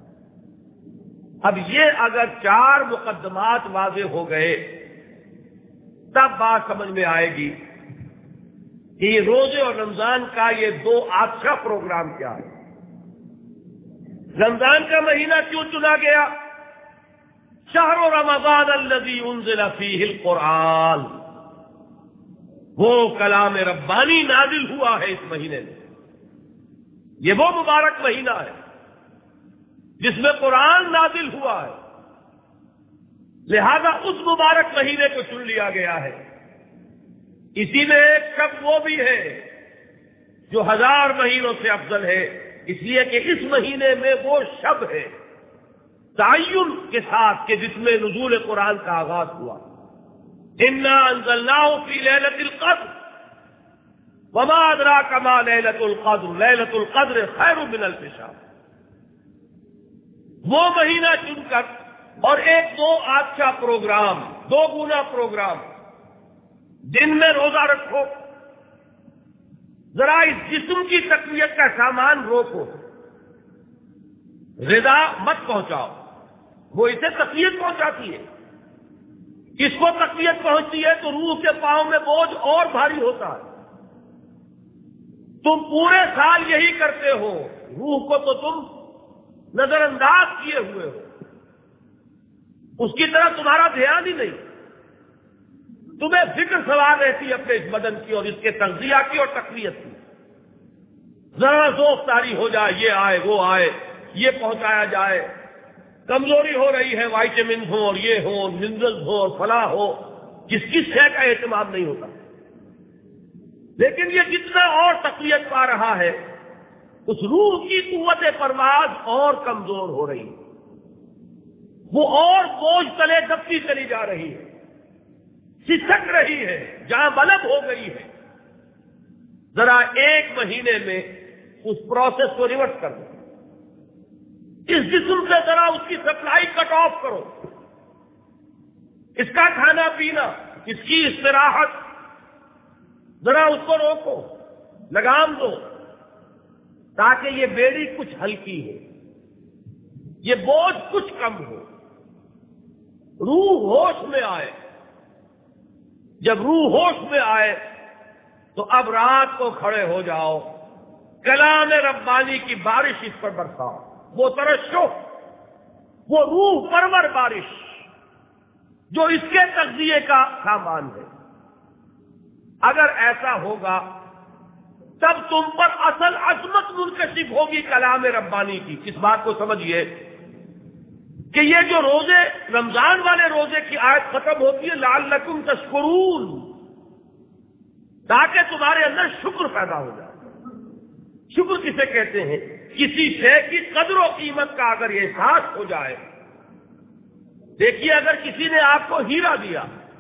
Speaker 1: اب یہ اگر چار مقدمات واضح ہو گئے تب بات سمجھ میں آئے گی کہ یہ روزے اور رمضان کا یہ دو اچھا پروگرام کیا ہے. رمضان کا مہینہ کیوں چنا گیا؟ شہر رمضان الذی انزل فیہ القرآن، وہ کلام ربانی نازل ہوا ہے اس مہینے میں. یہ وہ مبارک مہینہ ہے جس میں قرآن نازل ہوا ہے، لہذا اس مبارک مہینے کو چن لیا گیا ہے. اسی میں ایک شب وہ بھی ہے جو ہزار مہینوں سے افضل ہے، اس لیے کہ اس مہینے میں وہ شب ہے تعین کے ساتھ کہ جس میں نزول قرآن کا آغاز ہوا. انا انزلناہ فی لیلۃ القدر وما ادراک ما لیلۃ القدر لیلۃ القدر خیر من الف شہر. وہ مہینہ چن کر اور ایک دو اچھا پروگرام، دو گنا پروگرام. دن میں روزہ رکھو، ذرا اس جسم کی تقویت کا سامان روکو، غذا مت پہنچاؤ، وہ اسے تقویت پہنچاتی ہے. اس کو تقویت پہنچتی ہے تو روح کے پاؤں میں بوجھ اور بھاری ہوتا ہے. تم پورے سال یہی کرتے ہو، روح کو تو تم نظر انداز کیے ہوئے ہو، اس کی طرف تمہارا دھیان ہی نہیں. تمہیں فکر سوار رہتی ہے اپنے اس بدن کی اور اس کے تغذیہ کی اور تقویت کی. ذرا ذوق طاری ہو جائے، یہ آئے وہ آئے، یہ پہنچایا جائے. کمزوری ہو رہی ہے، وائٹامن ہو اور یہ ہو، منرل ہو اور فلاح ہو، کس کس شے کا اہتمام نہیں ہوتا. لیکن یہ جتنا اور تقویت پا رہا ہے اس روح کی قوت پرواز اور کمزور ہو رہی ہے، وہ اور بوجھ تلے دبتی چلی جا رہی ہے، سسک رہی ہے، جہاں بلب ہو گئی ہے. ذرا ایک مہینے میں اس پروسیس کو ریورس کر دو. اس جسم سے ذرا اس کی سپلائی کٹ آف کرو، اس کا کھانا پینا، اس کی استراحت، ذرا اس کو روکو، لگام دو، تاکہ یہ بیڑی کچھ ہلکی ہو، یہ بوجھ کچھ کم ہو، روح ہوش میں آئے. جب روح ہوش میں آئے تو اب رات کو کھڑے ہو جاؤ، کلام ربانی کی بارش اس پر برساؤ. وہ ترشح، وہ روح پرور بارش جو اس کے تغذیے کا سامان ہے. اگر ایسا ہوگا تب تم پر اصل عظمت منکشف ہوگی کلام ربانی کی. اس بات کو سمجھیے کہ یہ جو روزے رمضان والے روزے کی آیت ختم ہوتی ہے لعلکم تشکرون، تاکہ تمہارے اندر شکر پیدا ہو جائے۔ شکر کسے کہتے ہیں؟ کسی شے کی قدر و قیمت کا اگر یہ احساس ہو جائے۔ دیکھیے اگر کسی نے آپ کو ہیرا دیا،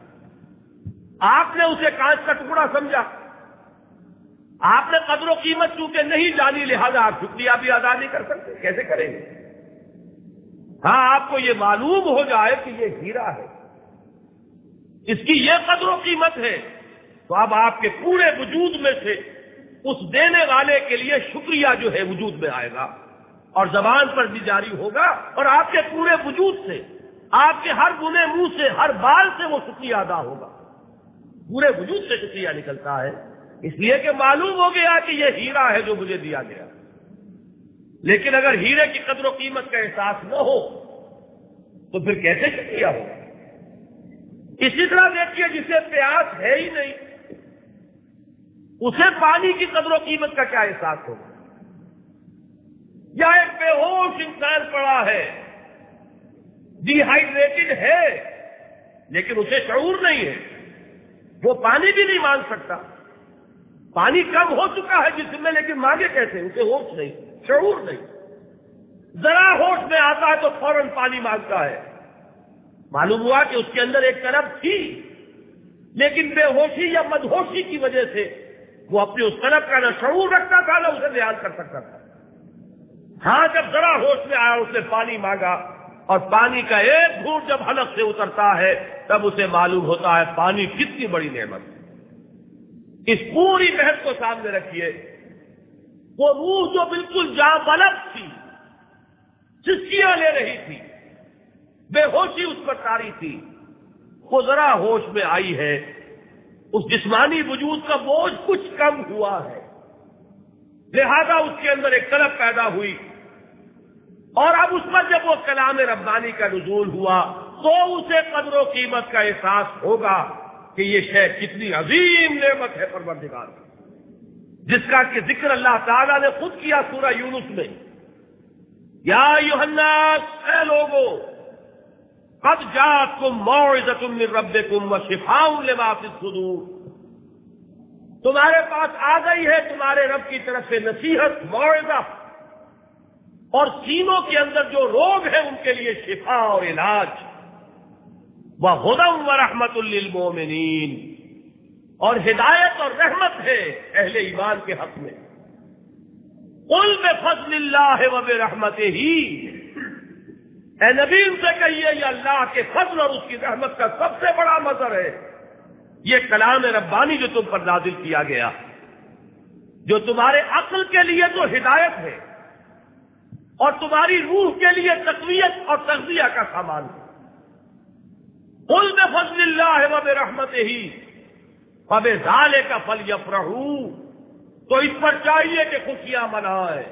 Speaker 1: آپ نے اسے کانچ کا ٹکڑا سمجھا، آپ نے قدر و قیمت چونکہ نہیں جانی، لہذا آپ شکریہ بھی ادا نہیں کر سکتے، کیسے کریں گے؟ ہاں آپ کو یہ معلوم ہو جائے کہ یہ ہیرا ہے، اس کی یہ قدر و قیمت ہے، تو اب آپ کے پورے وجود میں سے اس دینے والے کے لیے شکریہ جو ہے وجود میں آئے گا، اور زبان پر بھی جاری ہوگا، اور آپ کے پورے وجود سے، آپ کے ہر گنے منہ سے، ہر بال سے وہ شکریہ ادا ہوگا، پورے وجود سے شکریہ نکلتا ہے، اس لیے کہ معلوم ہو گیا کہ یہ ہیرا ہے جو مجھے دیا گیا۔ لیکن اگر ہیرے کی قدر و قیمت کا احساس نہ ہو تو پھر کیسے شکریہ ہوگا؟ اسی طرح دیکھیے جسے پیاس ہے ہی نہیں، اسے پانی کی قدر و قیمت کا کیا احساس ہوگا؟ یا ایک بے ہوش انسان پڑا ہے، ڈی ہائیڈریٹڈ ہے، لیکن اسے شعور نہیں ہے، وہ پانی بھی نہیں مانگ سکتا، پانی کم ہو چکا ہے جسم میں، لیکن مانگے کیسے؟ اسے ہوش نہیں، شعور نہیں، ذرا ہوش میں آتا ہے تو فوراً پانی مانگتا ہے۔ معلوم ہوا کہ اس کے اندر ایک طرف تھی، لیکن بے ہوشی یا مدہوشی کی وجہ سے وہ اپنی اس طرف کا نہ شعور رکھتا تھا نہ اسے بیان کر سکتا تھا۔ ہاں جب ذرا ہوش میں آیا اس نے پانی مانگا، اور پانی کا ایک گھونٹ جب حلق سے اترتا ہے تب اسے معلوم ہوتا ہے پانی کتنی بڑی نعمت ہے۔ اس پوری بحث کو سامنے رکھیے، وہ روح جو بالکل جاں بلب تھی، چسکیاں لے رہی تھی، بے ہوشی اس پر طاری تھی، وہ ذرا ہوش میں آئی ہے، اس جسمانی وجود کا بوجھ کچھ کم ہوا ہے، لہذا اس کے اندر ایک طلب پیدا ہوئی، اور اب اس پر جب وہ کلام ربانی کا نزول ہوا تو اسے قدر و قیمت کا احساس ہوگا کہ یہ شے کتنی عظیم نعمت ہے پروردگار کی، جس کا کہ ذکر اللہ تعالیٰ نے خود کیا سورہ یونس میں، یا ایھا الناس، اے لوگو، قد جاءتکم موعظۃ من ربکم وشفاء لما فی الصدور، تمہارے پاس آ گئی ہے تمہارے رب کی طرف سے نصیحت، موعظہ، اور سینوں کے اندر جو روگ ہے ان کے لیے شفا اور علاج، وَهُدًى وَرَحْمَةٌ لِّلْمُؤْمِنِينَ، اور ہدایت اور رحمت ہے اہل ایمان کے حق میں۔ قُلْ بِفَضْلِ اللَّهِ وَبِرَحْمَتِهِ، اے نبی ان سے کہیے یہ اللہ کے فضل اور اس کی رحمت کا سب سے بڑا مظہر ہے، یہ کلام ربانی جو تم پر نازل کیا گیا، جو تمہارے عقل کے لیے تو ہدایت ہے اور تمہاری روح کے لیے تقویت اور تغذیہ کا سامان ہے۔ قُلْ بِفَضْلِ اللَّهِ وَبِرَحْمَتِهِ فَبِذَٰلِكَ فَلْيَفْرَحُوا، تو اس پر چاہیے کہ خوشیاں منائیں،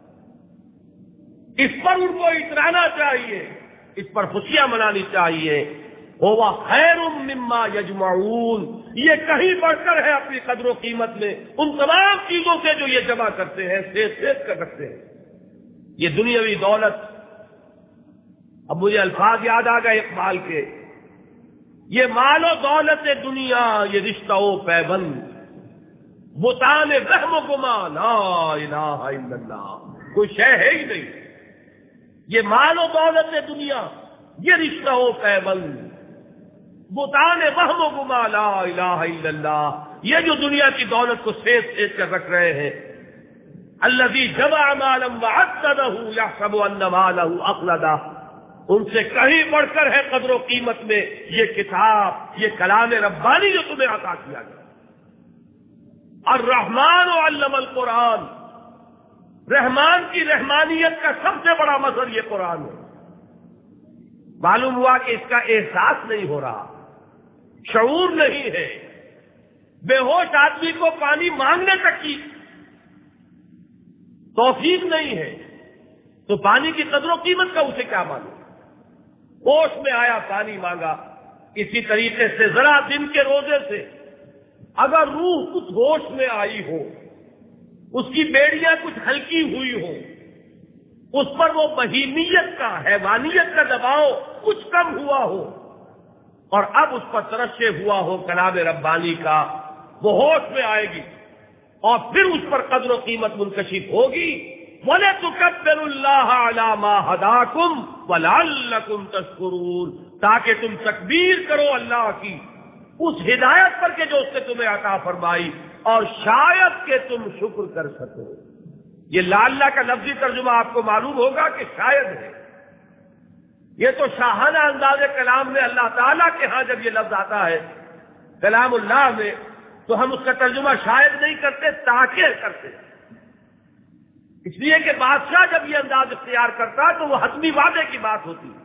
Speaker 1: اس پر ان کو اترانا چاہیے، اس پر خوشیاں منانی چاہیے۔ هُوَ خَيْرٌ مِّمَّا يَجْمَعُونَ، یہ کہیں بڑھ کر ہے اپنی قدر و قیمت میں ان تمام چیزوں سے جو یہ جمع کرتے ہیں، سیز سیز کر رکھتے ہیں۔ یہ دنیاوی دولت، اب مجھے الفاظ یاد آ گئے اقبال کے، یہ مال و دولت دنیا، یہ رشتہ و پیبند، بتان وہم و گما، لا الہ الا اللہ، کوئی شے ہے ہی نہیں۔ یہ مال و دولت دنیا، یہ رشتہ و پیبند، بتان وہم و گما، لا الہ الا اللہ، یہ جو دنیا کی دولت کو سیز سیز کر رکھ رہے ہیں، الذی جمع مالا وعددہ یحسب ان مالہ اخلدہ، ان سے کہیں بڑھ کر ہے قدر و قیمت میں یہ کتاب، یہ کلام ربانی جو تمہیں عطا کیا گیا۔ الرحمن علم القرآن، رحمان کی رحمانیت کا سب سے بڑا مظہر یہ قرآن ہے۔ معلوم ہوا کہ اس کا احساس نہیں ہو رہا، شعور نہیں ہے، بے ہوش آدمی کو پانی مانگنے تک کی توفیق نہیں ہے، تو پانی کی قدر و قیمت کا اسے کیا معلوم؟ ہوش میں آیا پانی مانگا۔ اسی طریقے سے ذرا دن کے روزے سے اگر روح کچھ ہوش میں آئی ہو، اس کی بیڑیاں کچھ ہلکی ہوئی ہو، اس پر وہ بہیمیت کا، حیوانیت کا دباؤ کچھ کم ہوا ہو اور اب اس پر ترشے ہوا ہو کلام ربانی کا، وہ ہوش میں آئے گی اور پھر اس پر قدر و قیمت منکشف ہوگی۔ وَلَتُكَبِّرُوا اللَّهَ عَلَى مَا هَدَاكُمْ وَلَعَلَّكُمْ تَشْكُرُونَ، تاکہ تم تکبیر کرو اللہ کی اس ہدایت پر کہ جو اس نے تمہیں عطا فرمائی، اور شاید کہ تم شکر کر سکو۔ یہ لعلہ کا لفظی ترجمہ آپ کو معلوم ہوگا کہ شاید ہے۔ یہ تو شاہانہ انداز کلام میں اللہ تعالیٰ کے ہاں جب یہ لفظ آتا ہے کلام اللہ میں، تو ہم اس کا ترجمہ شاید نہیں کرتے، تاکہ کرتے، اس لیے کہ بادشاہ جب یہ انداز اختیار کرتا ہے تو وہ حتمی وعدے کی بات ہوتی ہے۔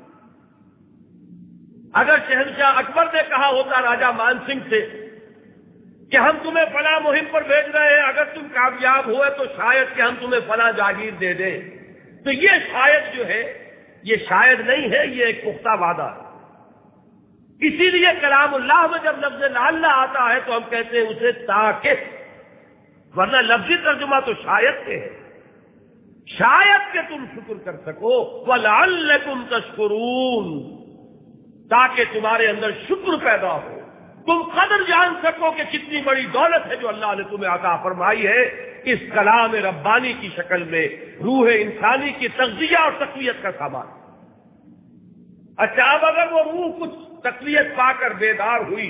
Speaker 1: اگر شہنشاہ اکبر نے کہا ہوتا راجہ مان سنگھ سے کہ ہم تمہیں فلاں مہم پر بھیج رہے ہیں، اگر تم کامیاب ہوئے تو شاید کہ ہم تمہیں فلاں جاگیر دے دیں، تو یہ شاید جو ہے یہ شاید نہیں ہے، یہ ایک پختہ وعدہ ہے۔ اسی لیے کلام اللہ میں جب لفظ لعلہ آتا ہے تو ہم کہتے ہیں اسے تاکہ، ورنہ لفظی ترجمہ تو شاید کے ہے، شاید کہ تم شکر کر سکو، وَلَعَلَّكُمْ تَشْكُرُونَ، تاکہ تمہارے اندر شکر پیدا ہو، تم قدر جان سکو کہ کتنی بڑی دولت ہے جو اللہ نے تمہیں عطا فرمائی ہے اس کلام ربانی کی شکل میں، روح انسانی کی تغذیہ اور تقویت کا سامان۔ اچھا، اب اگر وہ روح کچھ تقویت پا کر بیدار ہوئی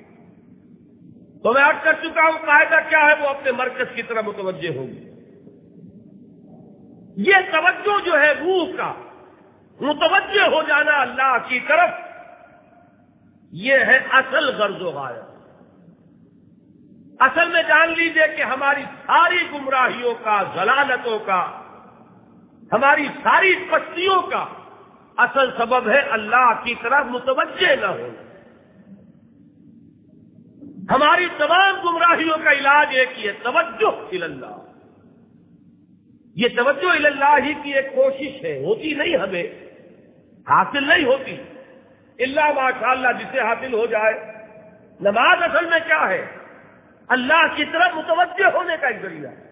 Speaker 1: تو میں عرض کر چکا ہوں قاعدہ کیا ہے، وہ اپنے مرکز کی طرف متوجہ ہوگی۔ یہ توجہ جو ہے روح کا متوجہ ہو جانا اللہ کی طرف، یہ ہے اصل غرض و غایت۔ اصل میں جان لیجئے کہ ہماری ساری گمراہیوں کا، ضلالتوں کا، ہماری ساری پستیوں کا اصل سبب ہے اللہ کی طرف متوجہ نہ ہونا۔ ہماری تمام گمراہیوں کا علاج ایک ہی ہے، توجہ الی اللہ۔ یہ توجہ الی اللہ ہی کی ایک کوشش ہے، ہوتی نہیں، ہمیں حاصل نہیں ہوتی الا ماشاء اللہ جسے حاصل ہو جائے۔ نماز اصل میں کیا ہے؟ اللہ کی طرف متوجہ ہونے کا ایک ذریعہ ہے۔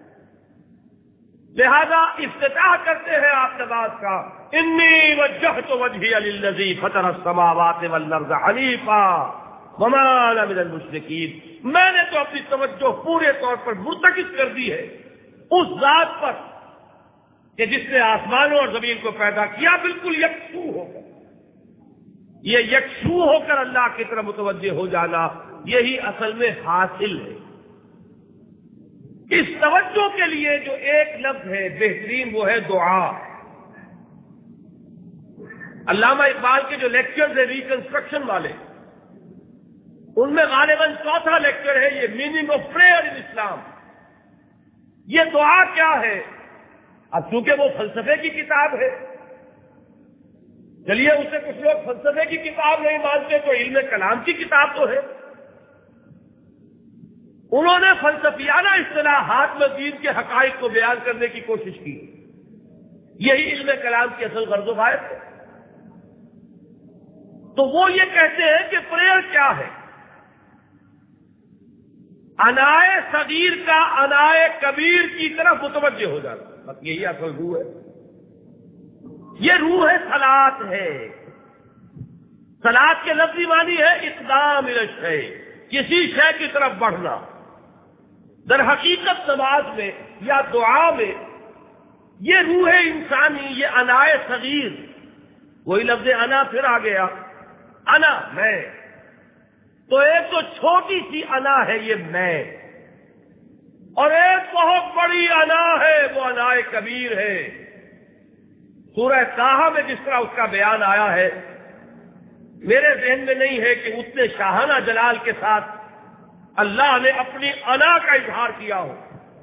Speaker 1: لہذا افتتاح کرتے ہیں آپ نماز کا، انی وجہت وجہی للذی فطر السماوات والارض حنیفا وما انا من المشرکین، میں نے تو اپنی توجہ پورے طور پر مرتکز کر دی ہے اس ذات پر کہ جس نے آسمانوں اور زمین کو پیدا کیا بالکل یکسو ہو کر۔ یہ یکسو ہو کر اللہ کی طرف متوجہ ہو جانا، یہی اصل میں حاصل ہے۔ اس توجہ کے لیے جو ایک لفظ ہے بہترین، وہ ہے دعا۔ علامہ اقبال کے جو لیکچرز ہیں ریکنسٹرکشن والے، ان میں غالباً چوتھا لیکچر ہے یہ meaning of prayer in Islam. یہ دعا کیا ہے؟ اب چونکہ وہ فلسفے کی کتاب ہے، چلیے اسے کچھ لوگ فلسفے کی کتاب نہیں مانتے تو علم کلام کی کتاب تو ہے۔ انہوں نے فلسفیانہ اصطلاحات میں دین کے حقائق کو بیان کرنے کی کوشش کی، یہی علم کلام کی اصل غرض و غایت ہے۔ تو وہ یہ کہتے ہیں کہ پریئر کیا ہے؟ انائے صغیر کا انائے کبیر کی طرف متوجہ ہو جانا، بس یہی اصل روح ہے۔ یہ روح ہے، صلاۃ ہے۔ صلاۃ کے لفظی معنی ہے اقدام الی الشیء، کسی شے کی طرف بڑھنا۔ در حقیقت نماز میں یا دعا میں یہ روح انسانی، یہ انائے صغیر، وہی لفظ انا پھر آ گیا، انا میں، تو ایک تو چھوٹی سی انا ہے یہ میں، اور ایک بہت بڑی انا ہے، وہ انائے کبیر ہے۔ سورہ طٰہٰ میں جس طرح اس کا بیان آیا ہے، میرے ذہن میں نہیں ہے کہ اتنے شاہانہ جلال کے ساتھ اللہ نے اپنی انا کا اظہار کیا ہو۔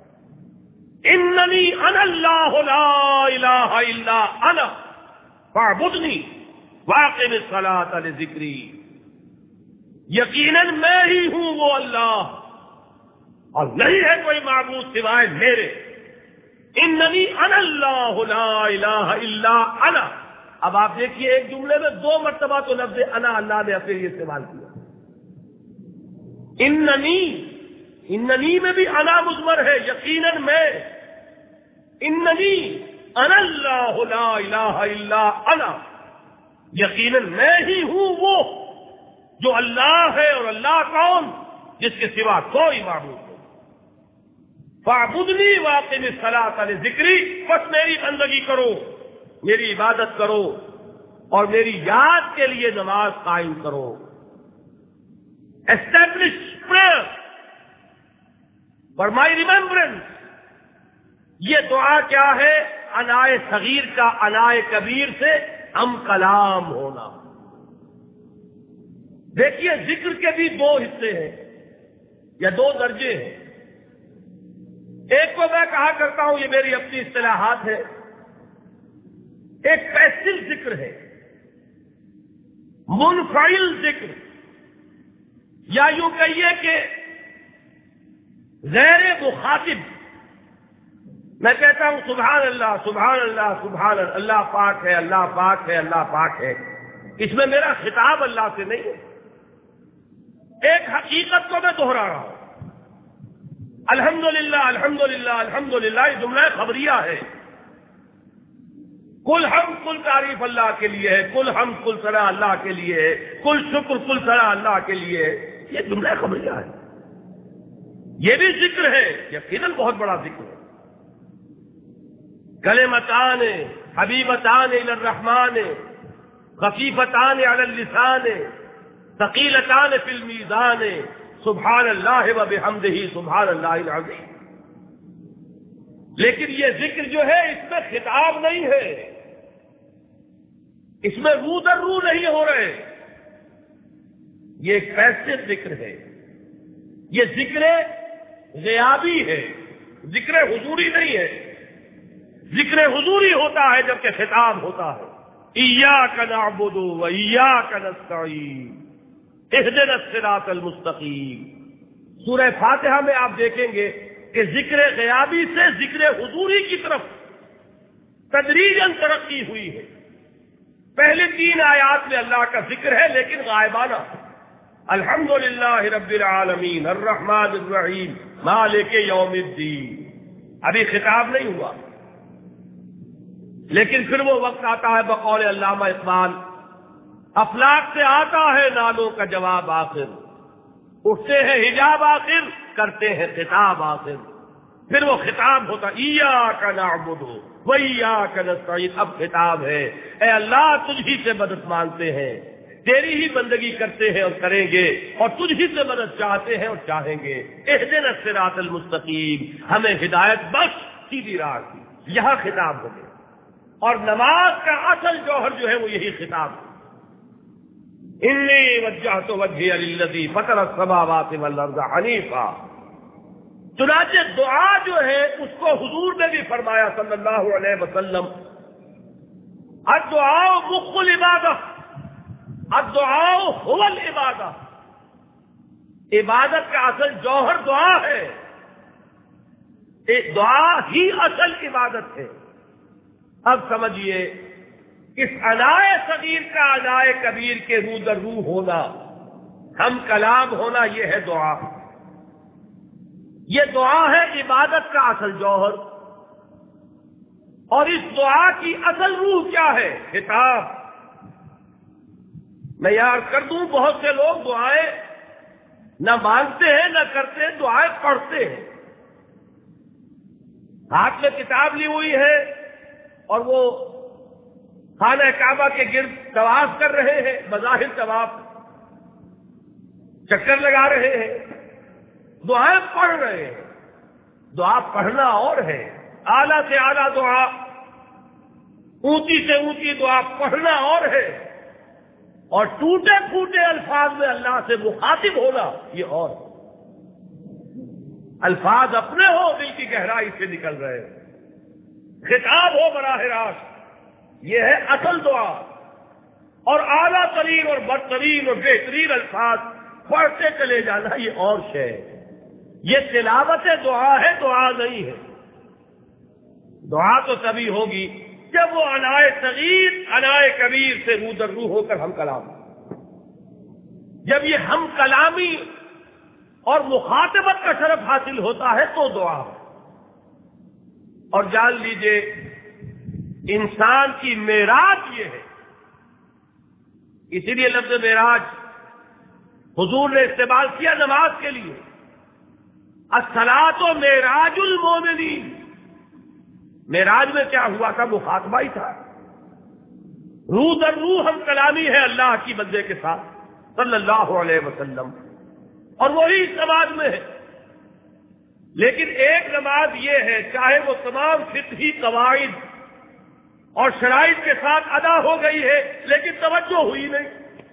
Speaker 1: اننی انا اللہ لا الہ الا انا فاعبدنی واقم الصلاۃ لذکری، یقیناً میں ہی ہوں وہ اللہ اور نہیں ہے کوئی معبود سوائے میرے۔ اننی انا اللہ لا الہ الا انا۔ اب آپ دیکھیے ایک جملے میں دو مرتبہ تو لفظ انا اللہ نے اپنے لیے استعمال کیا۔ اننی، اننی میں بھی انا مضمر ہے، یقیناً میں۔ اننی انا اللہ لا الہ الا انا، یقیناً میں ہی ہوں وہ جو اللہ ہے، اور اللہ کون؟ جس کے سوا کوئی معبود نہیں۔ فاعبدنی واقم الصلاۃ لذکری، بس میری بندگی کرو، میری عبادت کرو، اور میری یاد کے لیے نماز قائم کرو۔ Establish prayer for my remembrance, یہ دعا کیا ہے؟ انائے صغیر کا انائے کبیر سے ہم کلام ہونا۔ دیکھیے ذکر کے بھی دو حصے ہیں یا دو درجے ہیں۔ ایک کو میں کہا کرتا ہوں، یہ میری اپنی اصطلاحات ہے، ایک پیسو ذکر ہے، منفعل ذکر، یا یوں کہیے کہ غیر مخاطب۔ میں کہتا ہوں سبحان اللہ سبحان اللہ سبحان اللہ، اللہ پاک ہے، اللہ پاک ہے، اللہ پاک ہے، اس میں میرا خطاب اللہ سے نہیں ہے، ایک حقیقت کو میں دہرا رہا ہوں۔ الحمدللہ الحمدللہ الحمدللہ، یہ جملہ خبریہ ہے۔ کل ہم کل تعریف اللہ کے لیے ہے، کل ہم کل ثنا اللہ کے لیے ہے، کل شکر کل ثنا اللہ کے لیے ہے، یہ جملہ خبریہ ہے۔ یہ بھی ذکر ہے، یقیناً بہت بڑا ذکر ہے۔ کلمتان حبیبتان الی الرحمن خفیفتان علی اللسان ثقیلتان فی المیزان سبحان اللہ و بحمدہ سبحان اللہ العظیم۔ لیکن یہ ذکر جو ہے اس میں خطاب نہیں ہے، اس میں رو در رو نہیں ہو رہے، یہ ایک پیسو ذکر ہے، یہ ذکر غیابی ہے، ذکر حضوری نہیں ہے۔ ذکر حضوری ہوتا ہے جبکہ خطاب ہوتا ہے۔ ایاک نعبد و ایاک نستعین اہدنا الصراط المستقیم۔ سورہ فاتحہ میں آپ دیکھیں گے کہ ذکر غیابی سے ذکر حضوری کی طرف تدریجاً ترقی ہوئی ہے۔ پہلے تین آیات میں اللہ کا ذکر ہے لیکن غائبانہ، الحمدللہ رب العالمین الرحمن الرحیم مالک یوم الدین، ابھی خطاب نہیں ہوا۔ لیکن پھر وہ وقت آتا ہے، بقول علامہ اقبال، افلاک سے آتا ہے نالوں کا جواب آخر، اٹھتے ہیں حجاب آخر، کرتے ہیں خطاب آخر، پھر وہ خطاب ہوتا ایاک نعبد و ایاک نستعین۔ اب خطاب ہے، اے اللہ تجھ ہی سے مدد مانگتے ہیں، تیری ہی بندگی کرتے ہیں اور کریں گے، اور تجھ ہی سے مدد چاہتے ہیں اور چاہیں گے۔ اہدنا الصراط المستقیم، ہمیں ہدایت بخش سیدھی راہ کی۔ یہاں خطاب ہو گیا، اور نماز کا اصل جوہر جو ہے وہ یہی خطاب ہے۔ انی وجہت وجہی للذی فطر السماوات والارض حنیفا۔ چنانچہ دعا جو ہے اس کو حضور نے بھی فرمایا صلی اللہ علیہ وسلم، الدعاء مخ العبادہ، الدعاء هو العبادہ، عبادت کا اصل جوہر دعا ہے، دعا ہی اصل عبادت ہے۔ اب سمجھیے اس انائے صغیر کا انائے کبیر کے رو در رو ہونا، ہم کلام ہونا، یہ ہے دعا۔ یہ دعا ہے عبادت کا اصل جوہر، اور اس دعا کی اصل روح کیا ہے؟ خطاب۔ میں یاد کر دوں، بہت سے لوگ دعائیں نہ مانگتے ہیں نہ کرتے ہیں، دعائیں پڑھتے ہیں، ہاتھ میں کتاب لی ہوئی ہے اور وہ خانہ کعبہ کے گرد طواف کر رہے ہیں، بظاہر طواف، چکر لگا رہے ہیں، دعائیں پڑھ رہے ہیں۔ دعا پڑھنا اور ہے، اعلیٰ سے اعلیٰ دعا، اونچی سے اونچی دعا پڑھنا اور ہے، اور ٹوٹے پھوٹے الفاظ میں اللہ سے مخاطب ہونا یہ اور۔ الفاظ اپنے ہو، دل کی گہرائی سے نکل رہے، خطاب ہو براہ راست، یہ ہے اصل دعا۔ اور اعلیٰ ترین اور بدترین اور بہترین الفاظ پڑھتے چلے جانا یہ اور شے، یہ تلاوت دعا ہے، دعا نہیں ہے۔ دعا تو تبھی ہوگی جب وہ انائے صغیر انائے کبیر سے رو در رو ہو کر ہم کلام، جب یہ ہم کلامی اور مخاطبت کا شرف حاصل ہوتا ہے تو دعا۔ اور جان لیجئے انسان کی معراج یہ ہے. اسی لیے لفظ معراج حضور نے استعمال کیا نماز کے لیے. الصلاۃ معراج المومنین. معراج میں کیا ہوا تھا؟ مخاطبہ ہی تھا. روح در روح ہم کلامی ہے اللہ کی بندے کے ساتھ صلی اللہ علیہ وسلم، اور وہی اس نماز میں ہے. لیکن ایک نماز یہ ہے چاہے وہ تمام فقہی قواعد اور شرائط کے ساتھ ادا ہو گئی ہے لیکن توجہ ہوئی نہیں،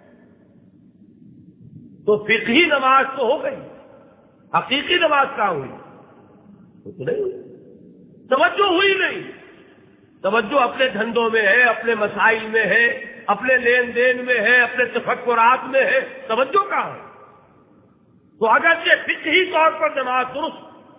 Speaker 1: تو فقہی نماز تو ہو گئی، حقیقی نماز کہاں ہوئی؟ کچھ نہیں ہوئی، توجہ ہوئی نہیں. توجہ اپنے دھندوں میں ہے، اپنے مسائل میں ہے، اپنے لین دین میں ہے، اپنے تفکرات میں ہے، توجہ کہاں ہے؟ تو اگرچہ فقہی طور پر نماز درست،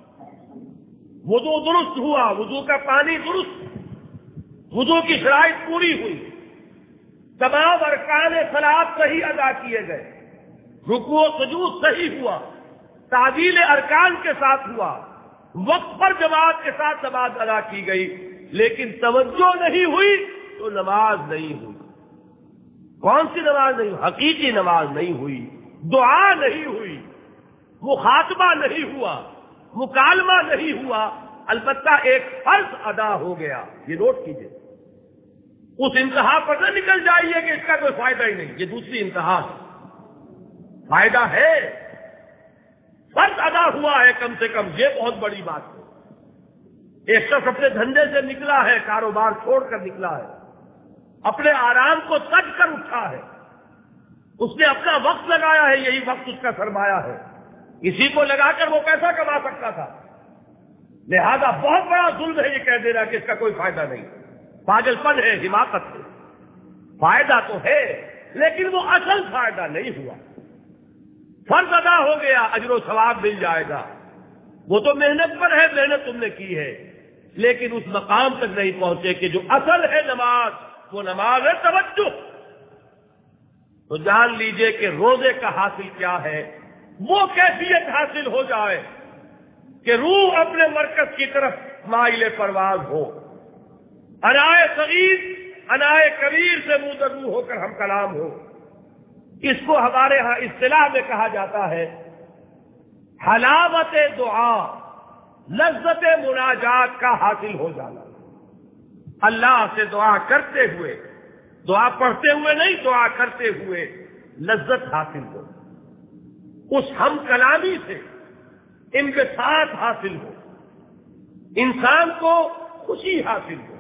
Speaker 1: وضو درست ہوا، وضو کا پانی درست، وضو کی شرائط پوری ہوئی، تمام ارکان صلاۃ صحیح ادا کیے گئے، رکوع و سجود صحیح ہوا، تعدیل ارکان کے ساتھ ہوا، وقت پر جماعت کے ساتھ نماز ادا کی گئی، لیکن توجہ نہیں ہوئی تو نماز نہیں ہوئی. کون سی نماز نہیں ہوئی؟ حقیقی نماز نہیں ہوئی. دعا نہیں ہوئی، مخاطبہ نہیں ہوا، مکالمہ نہیں ہوا. البتہ ایک فرض ادا ہو گیا. یہ نوٹ کیجئے، اس انتہا پر نہ نکل جائیے کہ اس کا کوئی فائدہ ہی نہیں. یہ دوسری انتہا ہے. فائدہ ہے، فرض ادا ہوا ہے کم سے کم، یہ بہت بڑی بات ہے. ایک شخص اپنے دھندے سے نکلا ہے، کاروبار چھوڑ کر نکلا ہے، اپنے آرام کو تج کر اٹھا ہے، اس نے اپنا وقت لگایا ہے، یہی وقت اس کا سرمایہ ہے. اسی کو لگا کر وہ پیسہ کما سکتا تھا. لہذا بہت بڑا ظلم ہے یہ کہہ دینا کہ اس کا کوئی فائدہ نہیں. پاگل پن ہے، حماقت ہے. فائدہ تو ہے لیکن وہ اصل فائدہ نہیں ہوا. فرض ادا ہو گیا، اجر و ثواب مل جائے گا، وہ تو محنت پر ہے، محنت تم نے کی ہے، لیکن اس مقام تک نہیں پہنچے کہ جو اصل ہے نماز، وہ نماز ہے توجہ. تو جان لیجئے کہ روزے کا حاصل کیا ہے. وہ کیفیت حاصل ہو جائے کہ روح اپنے مرکز کی طرف مائل پرواز ہو، انائے صغیر انائے کبیر سے منہ در منہ ہو کر ہم کلام ہو. اس کو ہمارے ہاں اصطلاح میں کہا جاتا ہے حلاوت دعا، لذت مناجات کا حاصل ہو جانا. اللہ سے دعا کرتے ہوئے، دعا پڑھتے ہوئے نہیں، دعا کرتے ہوئے لذت حاصل ہو، اس ہم کلامی سے انبساط حاصل ہو، انسان کو خوشی حاصل ہو،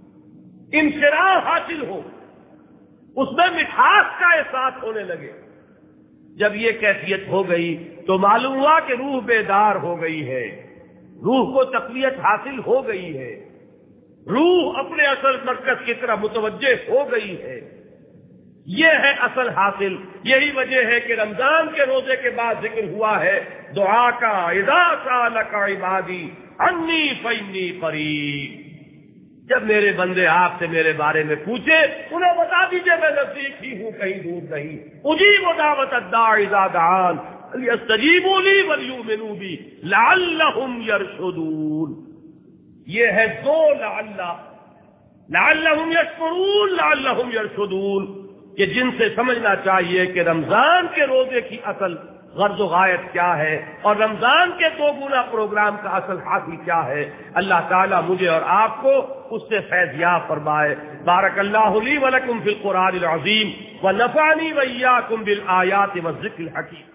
Speaker 1: انشراح حاصل ہو، اس میں مٹھاس کا احساس ہونے لگے. جب یہ کیفیت ہو گئی تو معلوم ہوا کہ روح بیدار ہو گئی ہے، روح کو تقویت حاصل ہو گئی ہے، روح اپنے اصل مرکز کی طرف متوجہ ہو گئی ہے. یہ ہے اصل حاصل. یہی وجہ ہے کہ رمضان کے روزے کے بعد ذکر ہوا ہے دعا کا، اذا سالک عبادی انی فانی قریب. جب میرے بندے آپ سے میرے بارے میں پوچھے انہیں بتا دیجئے میں نزدیک ہی ہوں، کہیں دور نہیں. اجیب دعوت الداعی اذا دعان فلیستجیبوا لی ولیؤمنوا بی لعلہم یرشدون. یہ ہے دو لعل، لعلہم یشکرون لعلہم یرشدون، کہ جن سے سمجھنا چاہیے کہ رمضان کے روزے کی اصل غرض و غایت کیا ہے اور رمضان کے دو گنا پروگرام کا اصل حاصل کیا ہے. اللہ تعالیٰ مجھے اور آپ کو اس سے فیض یاب فرمائے. بارک اللہ لی ولکم فی القرآن العظیم ونفعنی وإیاکم بالآیات والذکر الحکیم.